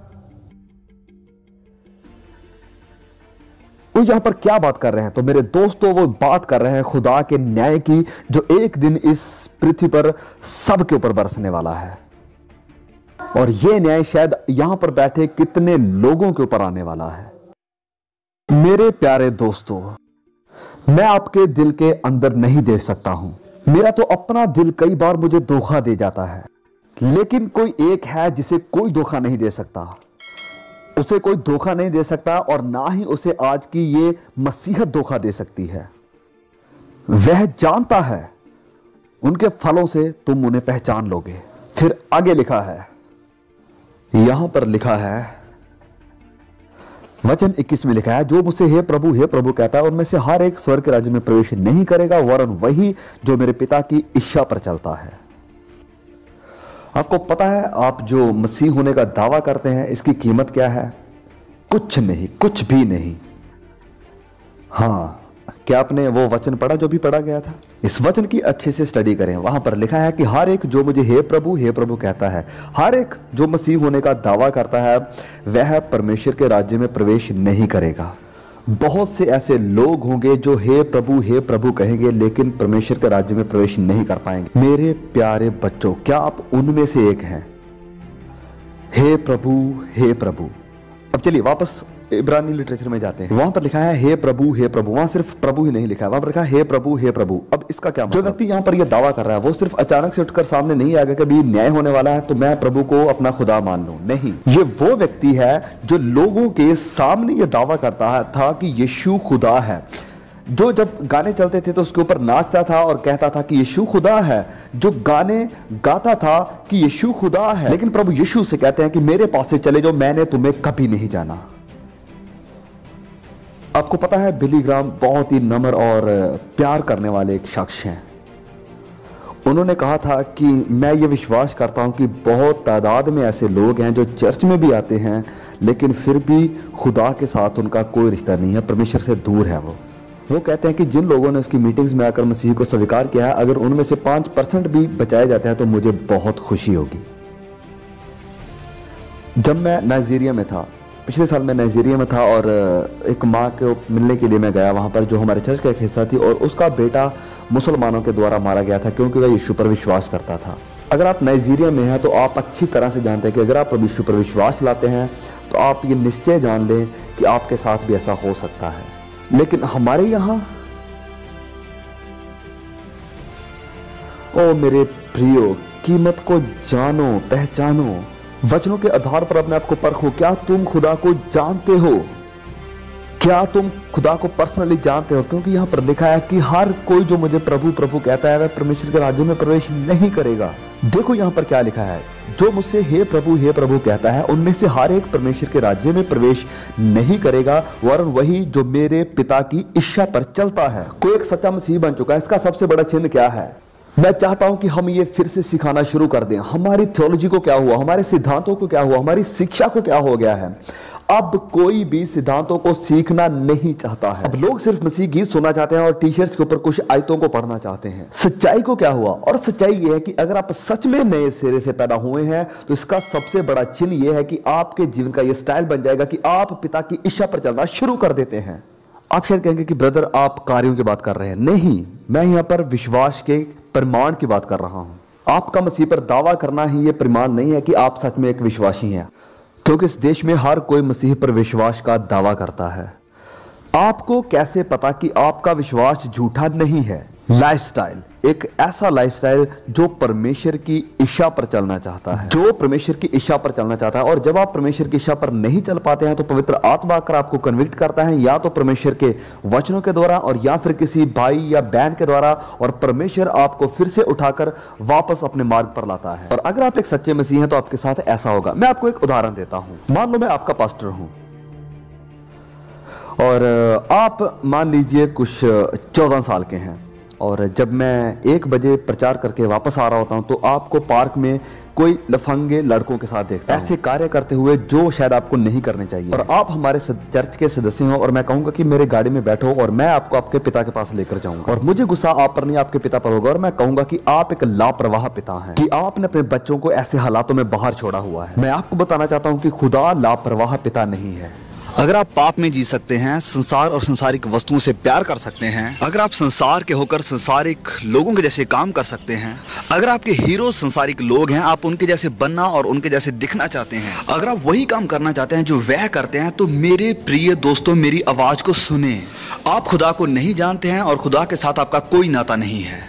वो यहां पर क्या बात कर रहे हैं? तो मेरे दोस्तों वो बात कर रहे हैं खुदा के न्याय की, जो एक दिन इस पृथ्वी पर सबके ऊपर बरसने वाला है, और ये न्याय शायद यहां पर बैठे कितने लोगों के ऊपर आने वाला है। मेरे प्यारे दोस्तों, मैं आपके दिल के अंदर नहीं देख सकता हूं। मेरा तो अपना दिल कई बार मुझे धोखा दे जाता है, लेकिन कोई एक है जिसे कोई धोखा नहीं दे सकता। उसे कोई धोखा नहीं दे सकता, और ना ही उसे आज की ये मसीहत धोखा दे सकती है। वह जानता है उनके फलों से तुम उन्हें पहचान लोगे। फिर आगे लिखा है, यहां पर लिखा है वचन 21 में लिखा है, जो मुझसे हे प्रभु कहता है उनमें से हर एक स्वर्ग के राज्य में प्रवेश नहीं करेगा, वरन वही जो मेरे पिता की इच्छा पर चलता है। आपको पता है आप जो मसीह होने का दावा करते हैं इसकी कीमत क्या है? कुछ नहीं, कुछ भी नहीं। हां, क्या आपने वो वचन पढ़ा जो भी पढ़ा गया था? इस वचन की अच्छे से स्टडी करें। वहां पर लिखा है कि हर एक जो मुझे हे प्रभु कहता है, हर एक जो मसीह होने का दावा करता है वह परमेश्वर के राज्य में प्रवेश नहीं करेगा। बहुत से ऐसे लोग होंगे जो हे प्रभु कहेंगे लेकिन परमेश्वर के राज्य में प्रवेश नहीं कर पाएंगे। मेरे प्यारे बच्चों, क्या आप उनमें से एक हैं? हे प्रभु। अब चलिए वापस इब्रानी लिटरेचर में जाते हैं। वहां पर लिखा है हे प्रभु। वहां सिर्फ प्रभु ही नहीं लिखा है, वहां पर लिखा है हे प्रभु। अब इसका क्या मतलब? जो व्यक्ति यहां पर यह दावा कर रहा है वो सिर्फ अचानक से उठकर सामने नहीं आ गया कि अभी न्याय होने वाला है तो मैं प्रभु को अपना खुदा मान लूं। नहीं, ये वो व्यक्ति है जो लोगों के सामने यह दावा करता था कि यीशु खुदा है। जो जब गाने चलते थे तो उसके ऊपर नाचता था और कहता था कि यीशु खुदा है, जो गाने गाता था कि यीशु खुदा है। लेकिन प्रभु यीशु से कहते हैं कि मेरे पास से चले जाओ, मैंने तुम्हें कभी नहीं जाना। आपको पता है बिली ग्राम बहुत ही नम्र और प्यार करने वाले एक शख्स हैं। उन्होंने कहा था कि मैं ये विश्वास करता हूं कि बहुत तादाद में ऐसे लोग हैं जो चर्च में भी आते हैं लेकिन फिर भी खुदा के साथ उनका कोई रिश्ता नहीं है, परमेश्वर से दूर है। वो कहते हैं कि जिन लोगों ने उसकी मीटिंग्स में आकर मसीह को स्वीकार किया है, अगर उनमें से 5% भी बचाए जाते हैं तो मुझे बहुत खुशी होगी। जब मैं नाइजीरिया में था, पिछले साल मैं नाइजीरिया में था और एक माँ को मिलने के लिए मैं गया वहाँ पर, जो हमारे चर्च का एक हिस्सा थी, और उसका बेटा मुसलमानों के द्वारा मारा गया था क्योंकि वह यीशु पर विश्वास करता था। अगर आप नाइजीरिया में हैं तो आप अच्छी तरह से जानते हैं कि अगर आप यीशु पर विश्वास लाते हैं तो आप ये निश्चय जान लें कि आपके साथ भी ऐसा हो सकता है। लेकिन हमारे यहाँ, ओ मेरे प्रियो, कीमत को जानो, पहचानो, वचनों के आधार पर अपने आप को परखो। क्या तुम खुदा को जानते हो? क्या तुम खुदा को पर्सनली जानते हो? क्योंकि यहां पर लिखा है कि हर कोई जो मुझे प्रभु प्रभु कहता है वह परमेश्वर के राज्य में प्रवेश नहीं करेगा। देखो यहां पर क्या लिखा है, जो मुझसे हे प्रभु कहता है उनमें से हर एक परमेश्वर के राज्य में प्रवेश नहीं करेगा, वरन वही जो मेरे पिता की इच्छा पर चलता है। कोई एक सच्चा मसीह बन चुका है। इसका सबसे बड़ा चिन्ह क्या है? मैं चाहता हूं कि हम ये फिर से सिखाना शुरू कर दें। हमारी थियोलॉजी को क्या हुआ, हमारे सिद्धांतों को क्या हुआ, हमारी शिक्षा को क्या हो गया है। अब कोई भी सिद्धांतों को सीखना नहीं चाहता है। अब लोग सिर्फ मसीह गीत सुनना चाहते हैं और टी शर्ट्स के ऊपर कुछ आयतों को पढ़ना चाहते हैं। सच्चाई को क्या हुआ? और सच्चाई यह है कि अगर आप सच में नए सिरे से पैदा हुए हैं तो इसका सबसे बड़ा चिन्ह यह है कि आपके जीवन का यह स्टाइल बन जाएगा कि आप पिता की इच्छा पर चलना शुरू कर देते हैं। आप शायद कहेंगे कि ब्रदर आप कार्यों की बात कर रहे हैं। नहीं, मैं यहां पर विश्वास के प्रमाण की बात कर रहा हूं। आपका मसीह पर दावा करना ही यह प्रमाण नहीं है कि आप सच में एक विश्वासी हैं, क्योंकि इस देश में हर कोई मसीह पर विश्वास का दावा करता है। आपको कैसे पता कि आपका विश्वास झूठा नहीं है? लाइफस्टाइल, एक ऐसा लाइफस्टाइल जो परमेश्वर की इच्छा पर चलना चाहता है, जो परमेश्वर की इच्छा पर चलना चाहता है। और जब आप परमेश्वर की इच्छा पर नहीं चल पाते हैं तो पवित्र आत्मा आकर आपको कन्विक्ट करता है, या तो परमेश्वर के वचनों के द्वारा और या फिर किसी भाई या बहन के द्वारा, और परमेश्वर आपको फिर से उठाकर वापस अपने मार्ग पर लाता है। और अगर आप एक सच्चे मसीह हैं तो आपके साथ ऐसा होगा। मैं आपको एक उदाहरण देता हूं। मान लो मैं आपका पास्टर हूं और आप मान लीजिए कुछ 14 साल के हैं, और जब मैं 1 बजे प्रचार करके वापस आ रहा होता हूं तो आपको पार्क में कोई लफंगे लड़कों के साथ देखता हूं, ऐसे कार्य करते हुए जो शायद आपको नहीं करने चाहिए। और आप हमारे चर्च के सदस्य हो और मैं कहूंगा कि मेरे गाड़ी में बैठो और मैं आपको आपके पिता के पास लेकर जाऊंगा, और मुझे गुस्सा आप पर नहीं आपके पिता पर होगा, और मैं कहूंगा कि आप एक लापरवाह पिता हैं, कि आपने अपने बच्चों को ऐसे हालातों में बाहर छोड़ा हुआ है। मैं आपको बताना चाहता हूं कि खुदा लापरवाह पिता नहीं है। अगर आप पाप में जी सकते हैं, संसार और संसारिक वस्तुओं से प्यार कर सकते हैं, अगर आप संसार के होकर संसारिक लोगों के जैसे काम कर सकते हैं, अगर आपके हीरो संसारिक लोग हैं, आप उनके जैसे बनना और उनके जैसे दिखना चाहते हैं, अगर आप वही काम करना चाहते हैं जो वह करते हैं, तो मेरे प्रिय दोस्तों मेरी आवाज को सुने। आप खुदा को नहीं जानते हैं और खुदा के साथ आपका कोई नाता नहीं है।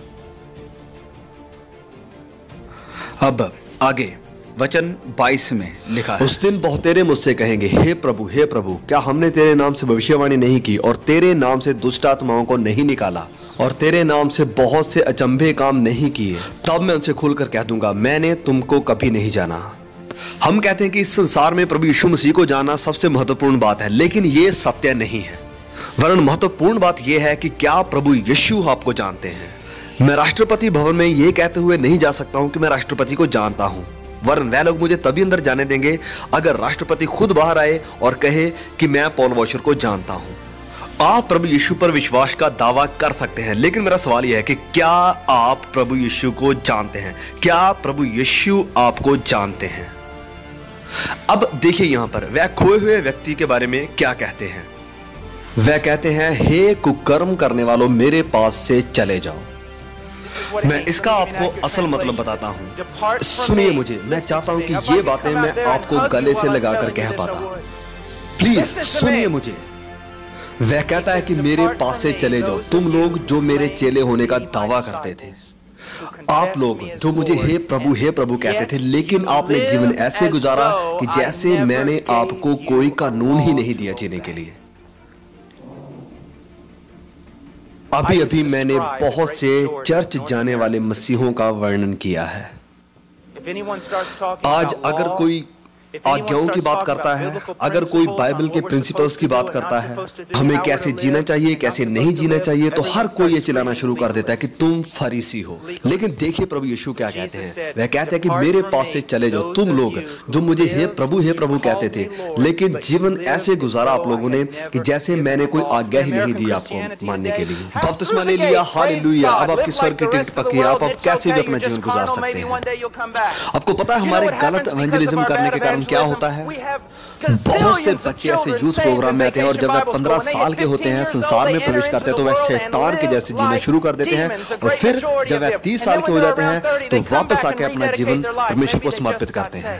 अब आगे वचन 22 में लिखा है, उस दिन बहुतेरे मुझसे कहेंगे, हे प्रभु क्या हमने तेरे नाम से भविष्यवाणी नहीं की और तेरे नाम से दुष्ट आत्माओं को नहीं निकाला और तेरे नाम से बहुत से अचंभे काम नहीं किए? तब मैं उनसे खुलकर कह दूंगा, मैंने तुमको कभी नहीं जाना। हम कहते हैं कि इस संसार में प्रभु यीशु मसीह को जानना सबसे महत्वपूर्ण बात है, लेकिन यह सत्य नहीं है। वरन महत्वपूर्ण बात यह है कि क्या प्रभु यीशु आपको जानते हैं। मैं राष्ट्रपति भवन में यह कहते हुए नहीं जा सकता हूं कि मैं राष्ट्रपति को जानता हूं, वरन वह लोग मुझे तभी अंदर जाने देंगे अगर राष्ट्रपति खुद बाहर आए और कहे कि मैं पॉल वॉशर को जानता हूं। आप प्रभु यीशु पर विश्वास का दावा कर सकते हैं, लेकिन मेरा सवाल यह है कि क्या आप प्रभु यीशु को जानते हैं? क्या प्रभु यीशु आपको जानते हैं? अब देखिए यहां पर वह खोए हुए व्यक्ति के बारे में क्या कहते हैं। वह कहते हैं, हे कुकर्म करने वालों, मेरे पास से चले जाओ। मैं इसका आपको असल मतलब बताता हूं। सुनिए मुझे, मैं चाहता हूं कि ये बातें मैं आपको गले से लगाकर कह पाता। प्लीज सुनिए मुझे। वह कहता है कि मेरे पास से चले जाओ, तुम लोग जो मेरे चेले होने का दावा करते थे, आप लोग जो मुझे हे प्रभु कहते थे, लेकिन आपने जीवन ऐसे गुजारा कि जैसे मैंने आपको कोई कानून ही नहीं दिया जीने के लिए। अभी अभी मैंने बहुत से चर्च जाने वाले मसीहों का वर्णन किया है। आज अगर कोई आज्ञाओं की बात करता है, अगर कोई बाइबल के प्रिंसिपल्स की बात करता है, हमें कैसे जीना चाहिए, कैसे नहीं जीना चाहिए, तो हर कोई ये चिल्लाना शुरू कर देता है कि तुम फरीसी हो। लेकिन देखिए प्रभु यीशु क्या कहते हैं। वह कहते हैं कि मेरे पास से चले जाओ तुम लोग जो मुझे हे प्रभु कहते थे, लेकिन जीवन ऐसे गुजारा आप लोगों ने कि जैसे मैंने कोई आज्ञा ही नहीं दी आपको मानने के लिए। बपतिस्मा ले लिया, हालेलुया, अब आपकी स्वर्ग की टिकट पक्की है, आप कैसे भी अपना जीवन गुजार सकते हैं। आपको पता है हमारे गलत इवेंजलिज्म करने के कारण क्या होता है? बहुत से बच्चे ऐसे यूथ प्रोग्राम में आते हैं और जब वह 15 साल के होते हैं, संसार में प्रवेश करते हैं, तो वह शैतान के जैसे जीना शुरू कर देते हैं और फिर जब वह 30 साल के हो जाते हैं तो वापस आके अपना जीवन परमेश्वर को समर्पित करते हैं।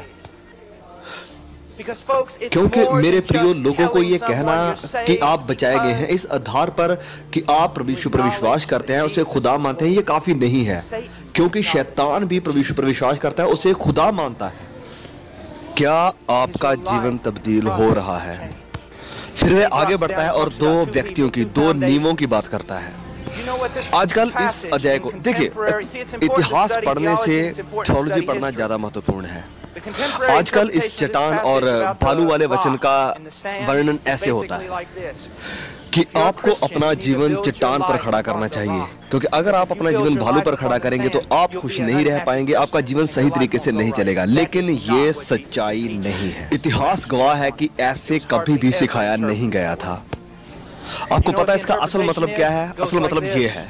क्योंकि मेरे प्रियो लोगों को ये कहना कि आप बचाए गए हैं इस आधार पर कि आप परमेश्वर पर विश्वास करते हैं, उसे खुदा मानते हैं, ये काफी नहीं है। क्योंकि शैतान भी परमेश्वर पर विश्वास करता है, उसे खुदा मानता है। क्या आपका जीवन तब्दील हो रहा है? फिर वह आगे बढ़ता है और दो व्यक्तियों की, दो नींवों की बात करता है। आजकल इस अध्याय को देखिए, इतिहास पढ़ने से थियोलॉजी पढ़ना ज्यादा महत्वपूर्ण है। आजकल इस चट्टान और भालू वाले वचन का वर्णन ऐसे होता है कि आपको अपना जीवन चट्टान पर खड़ा करना चाहिए, क्योंकि अगर आप अपना जीवन भालू पर खड़ा करेंगे तो आप खुश नहीं रह पाएंगे, आपका जीवन सही तरीके से नहीं चलेगा। लेकिन ये सच्चाई नहीं है। इतिहास गवाह है कि ऐसे कभी भी सिखाया नहीं गया था। आपको पता है इसका असल मतलब क्या है? असल मतलब ये है,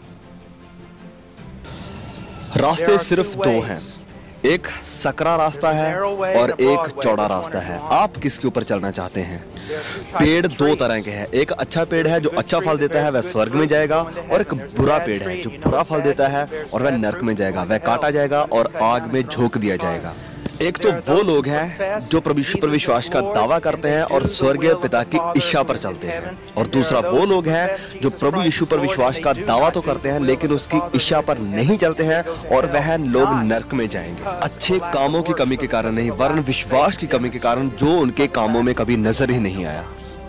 रास्ते सिर्फ दो हैं, एक सकरा रास्ता है और एक चौड़ा रास्ता है। आप किसके ऊपर चलना चाहते हैं? पेड़ दो तरह के हैं, एक अच्छा पेड़ है जो अच्छा फल देता है, वह स्वर्ग में जाएगा, और एक बुरा पेड़ है जो बुरा फल देता है और वह नरक में जाएगा, वह काटा जाएगा और आग में झोंक दिया जाएगा। एक तो वो लोग हैं जो परमेश्वर पर विश्वास का दावा करते हैं और स्वर्गीय पिता की इच्छा पर चलते हैं, और दूसरा वो लोग हैं जो प्रभु यीशु पर विश्वास का दावा तो करते हैं लेकिन उसकी इच्छा पर नहीं चलते हैं, और वह लोग नरक में जाएंगे। अच्छे कामों की कमी के कारण नहीं, वरन विश्वास की कमी के कारण, जो उनके कामों में कभी नजर ही नहीं आया।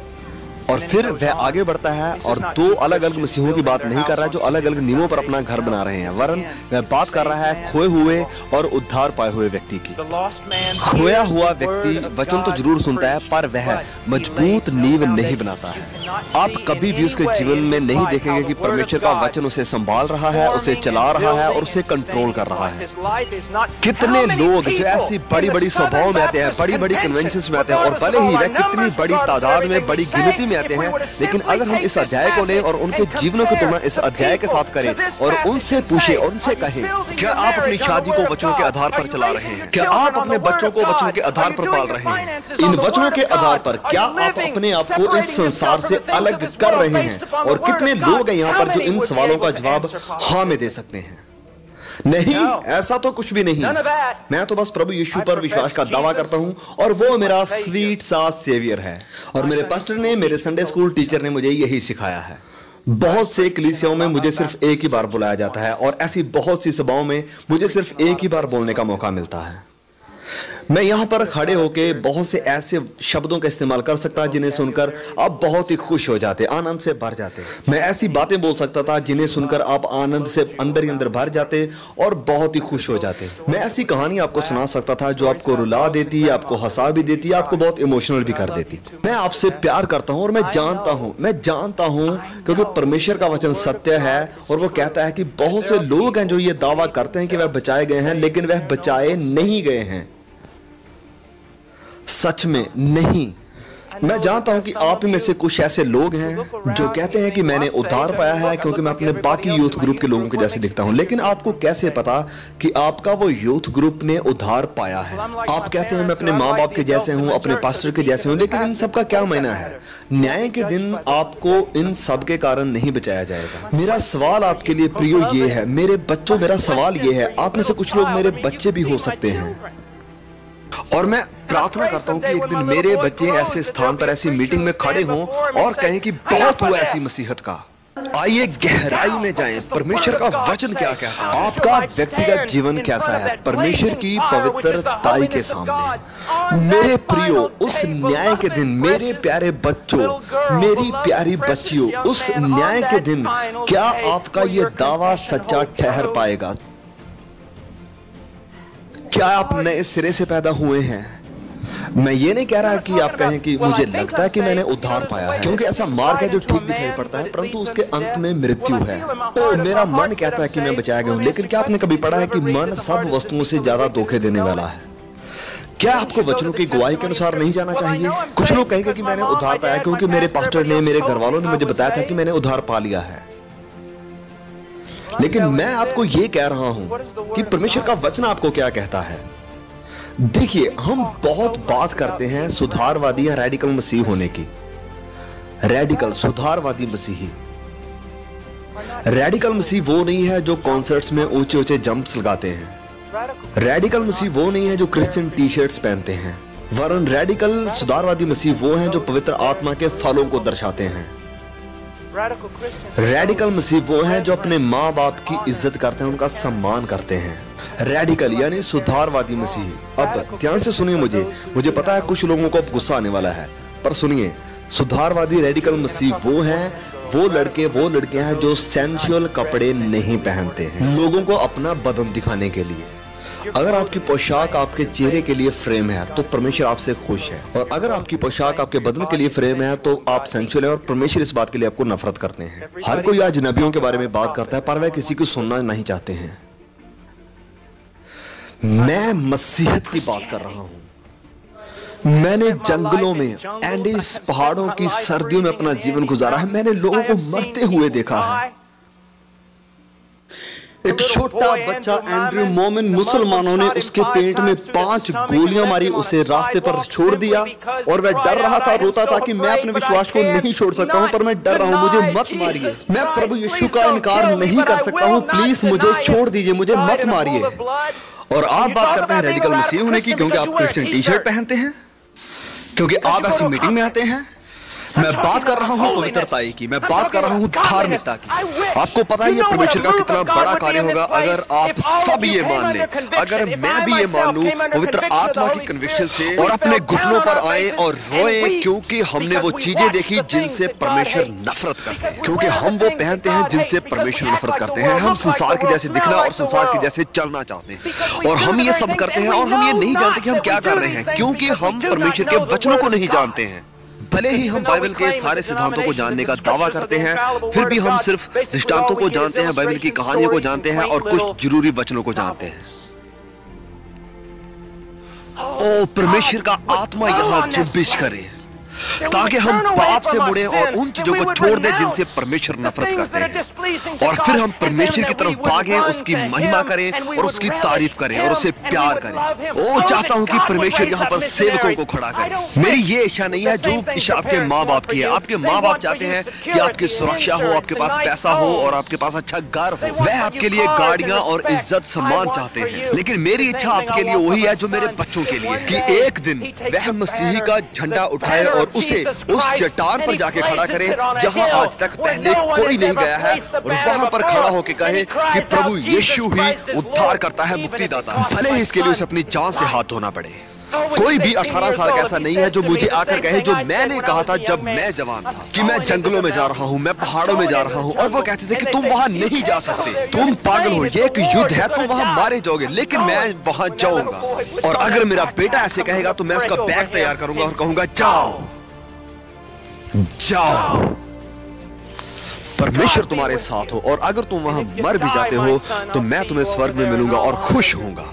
और फिर वह आगे बढ़ता है और दो अलग अलग मसीहों की बात नहीं कर रहा है जो अलग अलग नियमों पर अपना घर बना रहे हैं, वरन वह बात कर रहा है खोए हुए और उद्धार पाए हुए व्यक्ति की। खोया हुआ व्यक्ति वचन तो जरूर सुनता है पर वह मजबूत नींव नहीं बनाता है। आप कभी भी उसके जीवन में नहीं देखेंगे कि परमेश्वर का वचन उसे संभाल रहा है, उसे चला रहा है और उसे कंट्रोल कर रहा है। कितने लोग जो ऐसी बड़ी बड़ी सभाओं में आते हैं, बड़ी बड़ी कन्वेंशंस में आते हैं, और भले ही वह कितनी बड़ी तादाद में, बड़ी गिनती में आते हैं, लेकिन अगर हम इस अध्याय को लें और उनके जीवनों की तुलना इस अध्याय के साथ करें और उनसे पूछें और उनसे कहें, क्या आप अपनी शादी को वचनों के आधार पर चला रहे हैं? क्या आप अपने बच्चों को वचनों के आधार पर पाल रहे हैं? इन वचनों के आधार पर क्या आप अपने आप को इस संसार से अलग कर रहे हैं? और कितने लोग हैं यहाँ पर जो इन सवालों का जवाब हाँ में दे सकते हैं? नहीं, ऐसा तो कुछ भी नहीं। मैं तो बस प्रभु यीशु पर विश्वास का दावा करता हूं और वो मेरा स्वीट सा सेवियर है। और मेरे पास्टर ने, मेरे संडे स्कूल टीचर ने मुझे यही सिखाया है। बहुत से कलीसियाओं में मुझे सिर्फ एक ही बार बुलाया जाता है और ऐसी बहुत सी सभाओं में मुझे सिर्फ एक ही बार बोलने का मौका मिलता है। मैं यहाँ पर खड़े होके बहुत से ऐसे शब्दों का इस्तेमाल कर सकता जिन्हें सुनकर आप बहुत ही खुश हो जाते, आनंद से भर जाते। मैं ऐसी बातें बोल सकता था जिन्हें सुनकर आप आनंद से अंदर ही अंदर भर जाते और बहुत ही खुश हो जाते। मैं ऐसी कहानी आपको सुना सकता था जो आपको रुला देती, आपको हंसा भी देती, आपको बहुत इमोशनल भी कर देती। मैं आपसे प्यार करता हूँ और मैं जानता हूँ क्योंकि परमेश्वर का वचन सत्य है और वो कहता है कि बहुत से लोग हैं जो ये दावा करते हैं कि वह बचाए गए हैं लेकिन वह बचाए नहीं गए हैं। सच में नहीं। मैं जानता हूं कि आप में से कुछ ऐसे लोग हैं जो कहते हैं कि मैंने उद्धार पाया है क्योंकि मैं अपने बाकी यूथ ग्रुप के लोगों के जैसे दिखता हूं। लेकिन आपको कैसे पता कि आपका वो यूथ ग्रुप ने उद्धार पाया है? आप कहते हैं मैं अपने माँ बाप के जैसे हूं, अपने पास्टर के जैसे हूं, लेकिन इन सब का क्या मायना है? न्याय के दिन आपको इन सब के कारण नहीं बचाया जाएगा। मेरा सवाल आपके लिए प्रियो ये है, मेरे बच्चों, मेरा सवाल ये है, आप में से कुछ लोग मेरे बच्चे भी हो सकते हैं और मैं प्रार्थना करता हूं कि एक दिन मेरे बच्चे ऐसे स्थान पर, ऐसी मीटिंग में खड़े हों और कहें कि बहुत हुआ ऐसी मसीहत का। आइए गहराई में जाएं, परमेश्वर का वचन क्या कहता है। आपका व्यक्तिगत जीवन कैसा है परमेश्वर की पवित्रताई के सामने। मेरे प्रियो, उस न्याय के दिन, मेरे प्यारे बच्चों, मेरी प्यारी बच्चियों, उस न्याय के दिन क्या आपका यह दावा सच्चा ठहर पाएगा? क्या आप नए सिरे से पैदा हुए हैं? मैं ये नहीं कह रहा कि आप कहें कि मुझे लगता है कि मैंने उद्धार पाया है, क्योंकि ऐसा मार्ग है जो ठीक दिखाई पड़ता है, परंतु उसके अंत में मृत्यु है। ओ, मेरा मन कहता है कि मैं बचाया गया हूं, लेकिन क्या आपने कभी पढ़ा है कि मन सब वस्तुओं से ज्यादा धोखे देने वाला है? क्या आपको वचनों की गवाही के अनुसार नहीं जाना चाहिए? कुछ लोग कहेंगे कि मैंने उद्धार पाया क्योंकि मेरे पास्टर ने, मेरे घर वालों ने मुझे बताया था कि मैंने उद्धार पा लिया है। लेकिन मैं आपको यह कह रहा हूं कि परमेश्वर का वचन आपको क्या कहता है। देखिए, हम बहुत बात करते हैं सुधारवादी या रेडिकल मसीह होने की। रेडिकल, सुधारवादी मसीही। रेडिकल मसीह वो नहीं है जो कॉन्सर्ट्स में ऊंचे ऊंचे जंप्स लगाते हैं। रेडिकल मसीह वो नहीं है जो क्रिश्चियन टी शर्ट्स पहनते हैं। वरन रेडिकल सुधारवादी मसीह वो हैं जो पवित्र आत्मा के फलों को दर्शाते हैं। रेडिकल मसीह वो हैं जो अपने माँ बाप की इज्जत करते हैं, उनका सम्मान करते हैं। रेडिकल यानी सुधारवादी मसीह। अब ध्यान से सुनिए, मुझे पता है कुछ लोगों को अब गुस्सा आने वाला है, पर सुनिए, सुधारवादी रेडिकल मसीह वो हैं, वो लड़के, वो लड़कियां हैं जो सेंसुअल कपड़े नहीं पहनते हैं लोगों को अपना बदन दिखाने के लिए। अगर आपकी पोशाक आपके चेहरे के लिए फ्रेम है तो परमेश्वर आपसे खुश है, और अगर आपकी पोशाक आपके बदन के लिए फ्रेम है तो आप सेंसुअल है, और परमेश्वर इस बात के लिए आपको नफरत करते हैं। हर कोई आज नबियों के बारे में बात करता है, पर वह किसी को सुनना नहीं चाहते हैं। मैं मसीहत की बात कर रहा हूं। मैंने जंगलों में, एंडीज पहाड़ों की सर्दियों में अपना जीवन गुजारा है। मैंने लोगों को मरते हुए देखा है। एक छोटा बच्चा एंड्रयू मोमिन, मुसलमानों ने उसके पेट में 5 गोलियां मारी, उसे रास्ते पर छोड़ दिया, और वह डर रहा था, रोता था कि मैं अपने विश्वास को नहीं छोड़ सकता हूं, पर मैं डर रहा हूं, मुझे मत मारिए। मैं प्रभु यीशु का इनकार नहीं कर सकता हूं, प्लीज मुझे छोड़ दीजिए, मुझे मत मारिए। और आप बात करते हैं रेडिकल मसीह होने की क्योंकि आप क्रिश्चियन टी शर्ट पहनते हैं, क्योंकि आप ऐसी मीटिंग में आते हैं। मैं बात कर रहा हूं पवित्रताई की, मैं बात कर रहा हूं धार्मिकता की। आपको पता है ये परमेश्वर का कितना बड़ा कार्य होगा अगर आप सब ये मान लें, अगर मैं भी ये मान लूं पवित्र आत्मा की कन्विक्शन से, और अपने घुटनों पर आए और रोए, क्योंकि हमने वो चीजें देखी जिनसे परमेश्वर नफरत करते हैं, क्योंकि हम वो पहनते हैं जिनसे परमेश्वर नफरत करते हैं। हम संसार के जैसे दिखना और संसार के जैसे चलना चाहते हैं, और हम ये सब करते हैं और हम ये नहीं जानते कि हम क्या कर रहे हैं, क्योंकि हम परमेश्वर के वचनों को नहीं जानते हैं। भले ही हम बाइबल के सारे सिद्धांतों को जानने का दावा करते हैं, फिर भी हम सिर्फ दृष्टांतों को जानते हैं, बाइबल की कहानियों को जानते हैं और कुछ जरूरी वचनों को जानते हैं। ओ परमेश्वर का आत्मा यहां जुम्बिश करे ताकि हम पाप से मुड़े और उन चीजों को छोड़ दें जिनसे परमेश्वर नफरत करते हैं, और फिर हम परमेश्वर की तरफ भागें, उसकी महिमा करें और उसकी तारीफ करें और उसे प्यार करें। ओ चाहता हूं कि परमेश्वर यहाँ पर सेवकों को खड़ा करे। मेरी ये इच्छा नहीं है जो इच्छा आपके माँ बाप की है। आपके माँ बाप चाहते हैं कि आपकी सुरक्षा हो, आपके पास पैसा हो और आपके पास अच्छा घर हो। वह आपके लिए गाड़ियां और इज्जत सम्मान चाहते हैं, लेकिन मेरी इच्छा आपके लिए वही है जो मेरे बच्चों के लिए, कि एक दिन वह मसीही का झंडा उठाए और उसे उस चट्टान पर जाके खड़ा करे जहां आज तक पहले कोई नहीं गया है, और वहां पर खड़ा होकर कहे कि प्रभु यीशु ही उद्धार करता है, मुक्तिदाता। भले ही इसके लिए उसे अपनी जान से हाथ धोना पड़े। कोई भी 18 साल का ऐसा नहीं है जो मुझे आकर कहे जो मैंने कहा था जब मैं जवान था, कि मैं जंगलों में जा रहा हूं, मैं पहाड़ों में जा रहा हूं, और वो कहते थे कि तुम वहां नहीं जा सकते, तुम पागल हो, ये एक युद्ध है, तुम वहां मारे जाओगे। लेकिन मैं वहां जाऊंगा, और अगर मेरा बेटा ऐसे कहेगा तो मैं उसका बैग तैयार करूंगा और कहूंगा जाओ जाओ, परमेश्वर तुम्हारे साथ हो, और अगर तुम वहां मर भी जाते हो तो मैं तुम्हें स्वर्ग में मिलूंगा और खुश होऊंगा।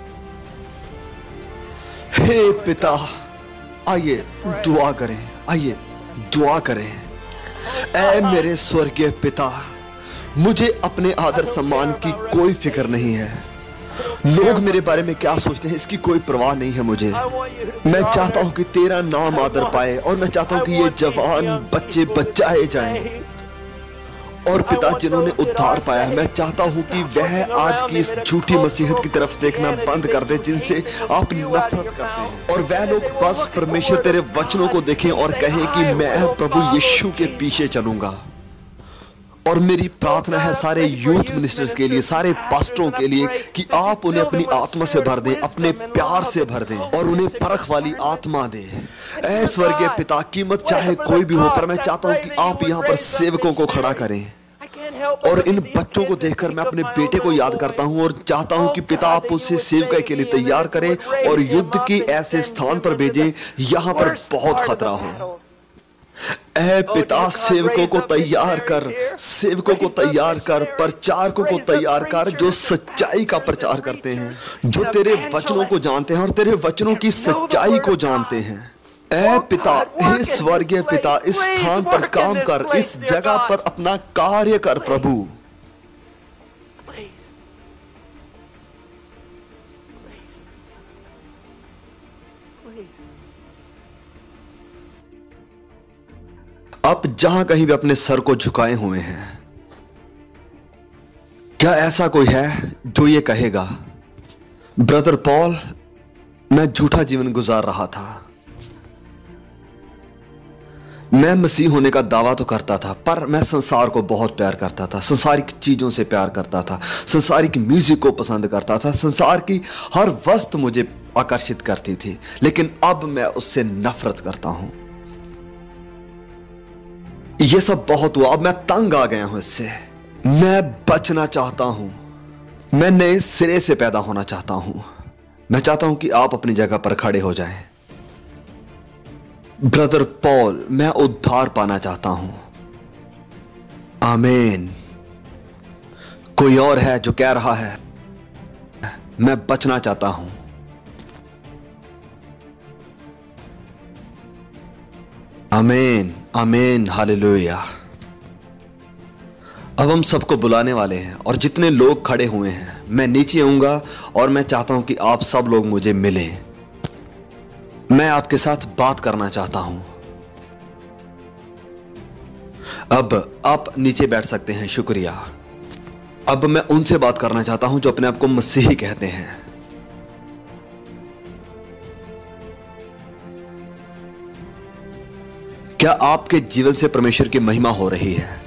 हे पिता, आइए दुआ करें, आइए दुआ करें। ऐ मेरे स्वर्गीय पिता, मुझे अपने आदर सम्मान की कोई फिक्र नहीं है, लोग मेरे बारे में क्या सोचते हैं इसकी कोई परवाह नहीं है मुझे। मैं चाहता हूं कि तेरा नाम आदर पाए, और मैं चाहता हूं कि ये जवान बच्चे बचाए जाएं, और पिता जिन्होंने उद्धार पाया, मैं चाहता हूं कि वह आज की इस झूठी मसीहत की तरफ देखना बंद कर दे जिनसे आप नफरत करते हैं, और वह लोग बस परमेश्वर तेरे वचनों को देखें और कहें कि मैं प्रभु यीशु के पीछे चलूंगा। और मेरी प्रार्थना है सारे यूथ मिनिस्टर्स के लिए, सारे पास्टरों के लिए, कि आप उन्हें अपनी आत्मा से भर दें, अपने प्यार से भर दें और उन्हें परख वाली आत्मा दें। ऐ स्वर्गीय पिता, कीमत चाहे कोई भी हो, पर मैं चाहता हूं कि आप यहां पर सेवकों को खड़ा करें। और इन बच्चों को देखकर मैं अपने बेटे को याद करता हूं और चाहता हूं कि पिता आप उसे सेवकाई के लिए तैयार करें और युद्ध के ऐसे स्थान पर भेजें यहां पर बहुत खतरा हो। ऐ पिता, सेवकों को तैयार कर, सेवकों को तैयार कर, प्रचारकों को तैयार कर, जो सच्चाई का प्रचार करते हैं, जो तेरे वचनों को जानते हैं और तेरे वचनों की सच्चाई को जानते हैं। ऐ पिता, हे स्वर्गीय पिता, इस स्थान पर काम कर, इस जगह पर अपना कार्य कर प्रभु। आप जहां कहीं भी अपने सर को झुकाए हुए हैं, क्या ऐसा कोई है जो ये कहेगा, ब्रदर पॉल, मैं झूठा जीवन गुजार रहा था, मैं मसीह होने का दावा तो करता था, पर मैं संसार को बहुत प्यार करता था, संसारिक चीजों से प्यार करता था, संसारिक म्यूजिक को पसंद करता था, संसार की हर वस्तु मुझे आकर्षित करती थी, लेकिन अब मैं उससे नफरत करता हूं। यह सब बहुत हुआ, अब मैं तंग आ गया हूं इससे। मैं बचना चाहता हूं, मैं नए सिरे से पैदा होना चाहता हूं। मैं चाहता हूं कि आप अपनी जगह पर खड़े हो जाएं। ब्रदर पॉल, मैं उद्धार पाना चाहता हूं। आमीन। कोई और है जो कह रहा है, मैं बचना चाहता हूं। आमीन, आमीन, हालेलुया। अब हम सबको बुलाने वाले हैं और जितने लोग खड़े हुए हैं, मैं नीचे आऊंगा और मैं चाहता हूं कि आप सब लोग मुझे मिलें। मैं आपके साथ बात करना चाहता हूं। अब आप नीचे बैठ सकते हैं, शुक्रिया। अब मैं उनसे बात करना चाहता हूं जो अपने आप को मसीही कहते हैं। क्या आपके जीवन से परमेश्वर की महिमा हो रही है?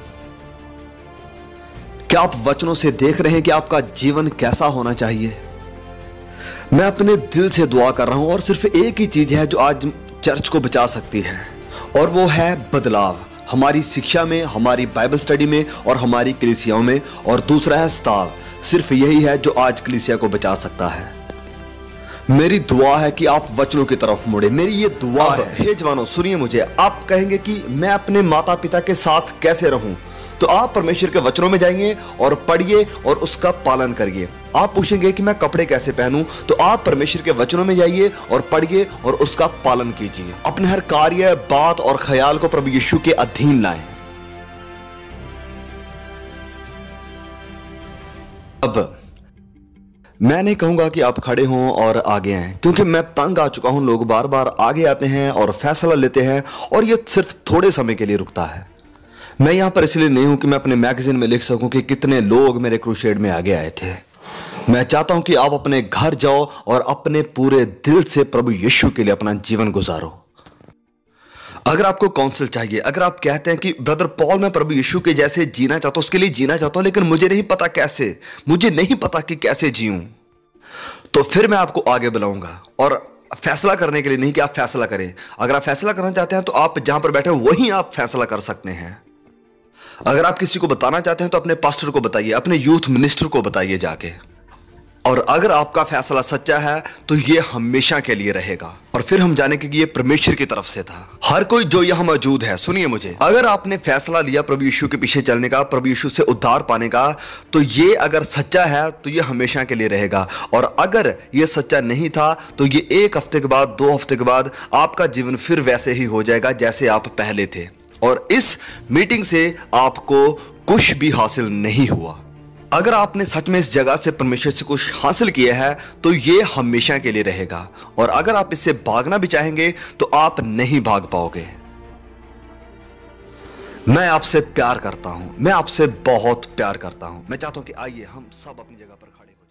क्या आप वचनों से देख रहे हैं कि आपका जीवन कैसा होना चाहिए? मैं अपने दिल से दुआ कर रहा हूं और सिर्फ एक ही चीज है जो आज चर्च को बचा सकती है, और वो है बदलाव। हमारी शिक्षा में, हमारी बाइबल स्टडी में और हमारी कलीसियाओं में, और दूसरा है स्ताव। सिर्फ यही है जो आज कलीसिया को बचा सकता है। मेरी दुआ है कि आप वचनों की तरफ मुड़े। मेरी ये दुआ है। हे जवानों, सुनिए मुझे। आप कहेंगे कि मैं अपने माता पिता के साथ कैसे रहूं, तो आप परमेश्वर के वचनों में जाइए और पढ़िए और उसका पालन करिए। आप पूछेंगे कि मैं कपड़े कैसे पहनूं, तो आप परमेश्वर के वचनों में जाइए और पढ़िए और उसका पालन कीजिए। अपने हर कार्य, बात और ख्याल को प्रभु यीशु के अधीन लाएं। अब मैं नहीं कहूंगा कि आप खड़े हों और आगे आएं, क्योंकि मैं तंग आ चुका हूं। लोग बार बार आगे आते हैं और फैसला लेते हैं, और यह सिर्फ थोड़े समय के लिए रुकता है। मैं यहां पर इसलिए नहीं हूं कि मैं अपने मैगजीन में लिख सकूं कि कितने लोग मेरे क्रूसेड में आगे आए थे। मैं चाहता हूं कि आप अपने घर जाओ और अपने पूरे दिल से प्रभु यीशु के लिए अपना जीवन गुजारो। अगर आपको काउंसिल चाहिए, अगर आप कहते हैं कि ब्रदर पॉल, मैं प्रभु यीशु के जैसे जीना चाहता हूं, उसके लिए जीना चाहता हूं, लेकिन मुझे नहीं पता कैसे, मुझे नहीं पता कि कैसे जीऊं, तो फिर मैं आपको आगे बुलाऊंगा। और फैसला करने के लिए नहीं कि आप फैसला करें। अगर आप फैसला करना चाहते हैं तो आप जहां पर बैठे हो वहीं आप फैसला कर सकते हैं। अगर आप किसी को बताना चाहते हैं तो अपने पास्टर को बताइए, अपने यूथ मिनिस्टर को बताइए जाके। और अगर आपका फैसला सच्चा है तो ये हमेशा के लिए रहेगा। और फिर हम जानेंगे कि ये परमेश्वर की तरफ से था। हर कोई जो यहां मौजूद है, सुनिए मुझे, अगर आपने फैसला लिया प्रभु यीशु के पीछे चलने का, प्रभु यीशु से उद्धार पाने का, तो ये अगर सच्चा है तो ये हमेशा के लिए रहेगा। और अगर ये सच्चा नहीं था तो ये 1 हफ्ते के बाद, 2 हफ्ते के बाद आपका जीवन फिर वैसे ही हो जाएगा जैसे आप पहले थे। और इस मीटिंग से आपको कुछ भी हासिल नहीं हुआ। अगर आपने सच में इस जगह से परमेश्वर से कुछ हासिल किया है तो ये हमेशा के लिए रहेगा। और अगर आप इससे भागना भी चाहेंगे तो आप नहीं भाग पाओगे। मैं आपसे प्यार करता हूं, मैं आपसे बहुत प्यार करता हूं। मैं चाहता हूं कि आइए हम सब अपनी जगह पर खड़े हो।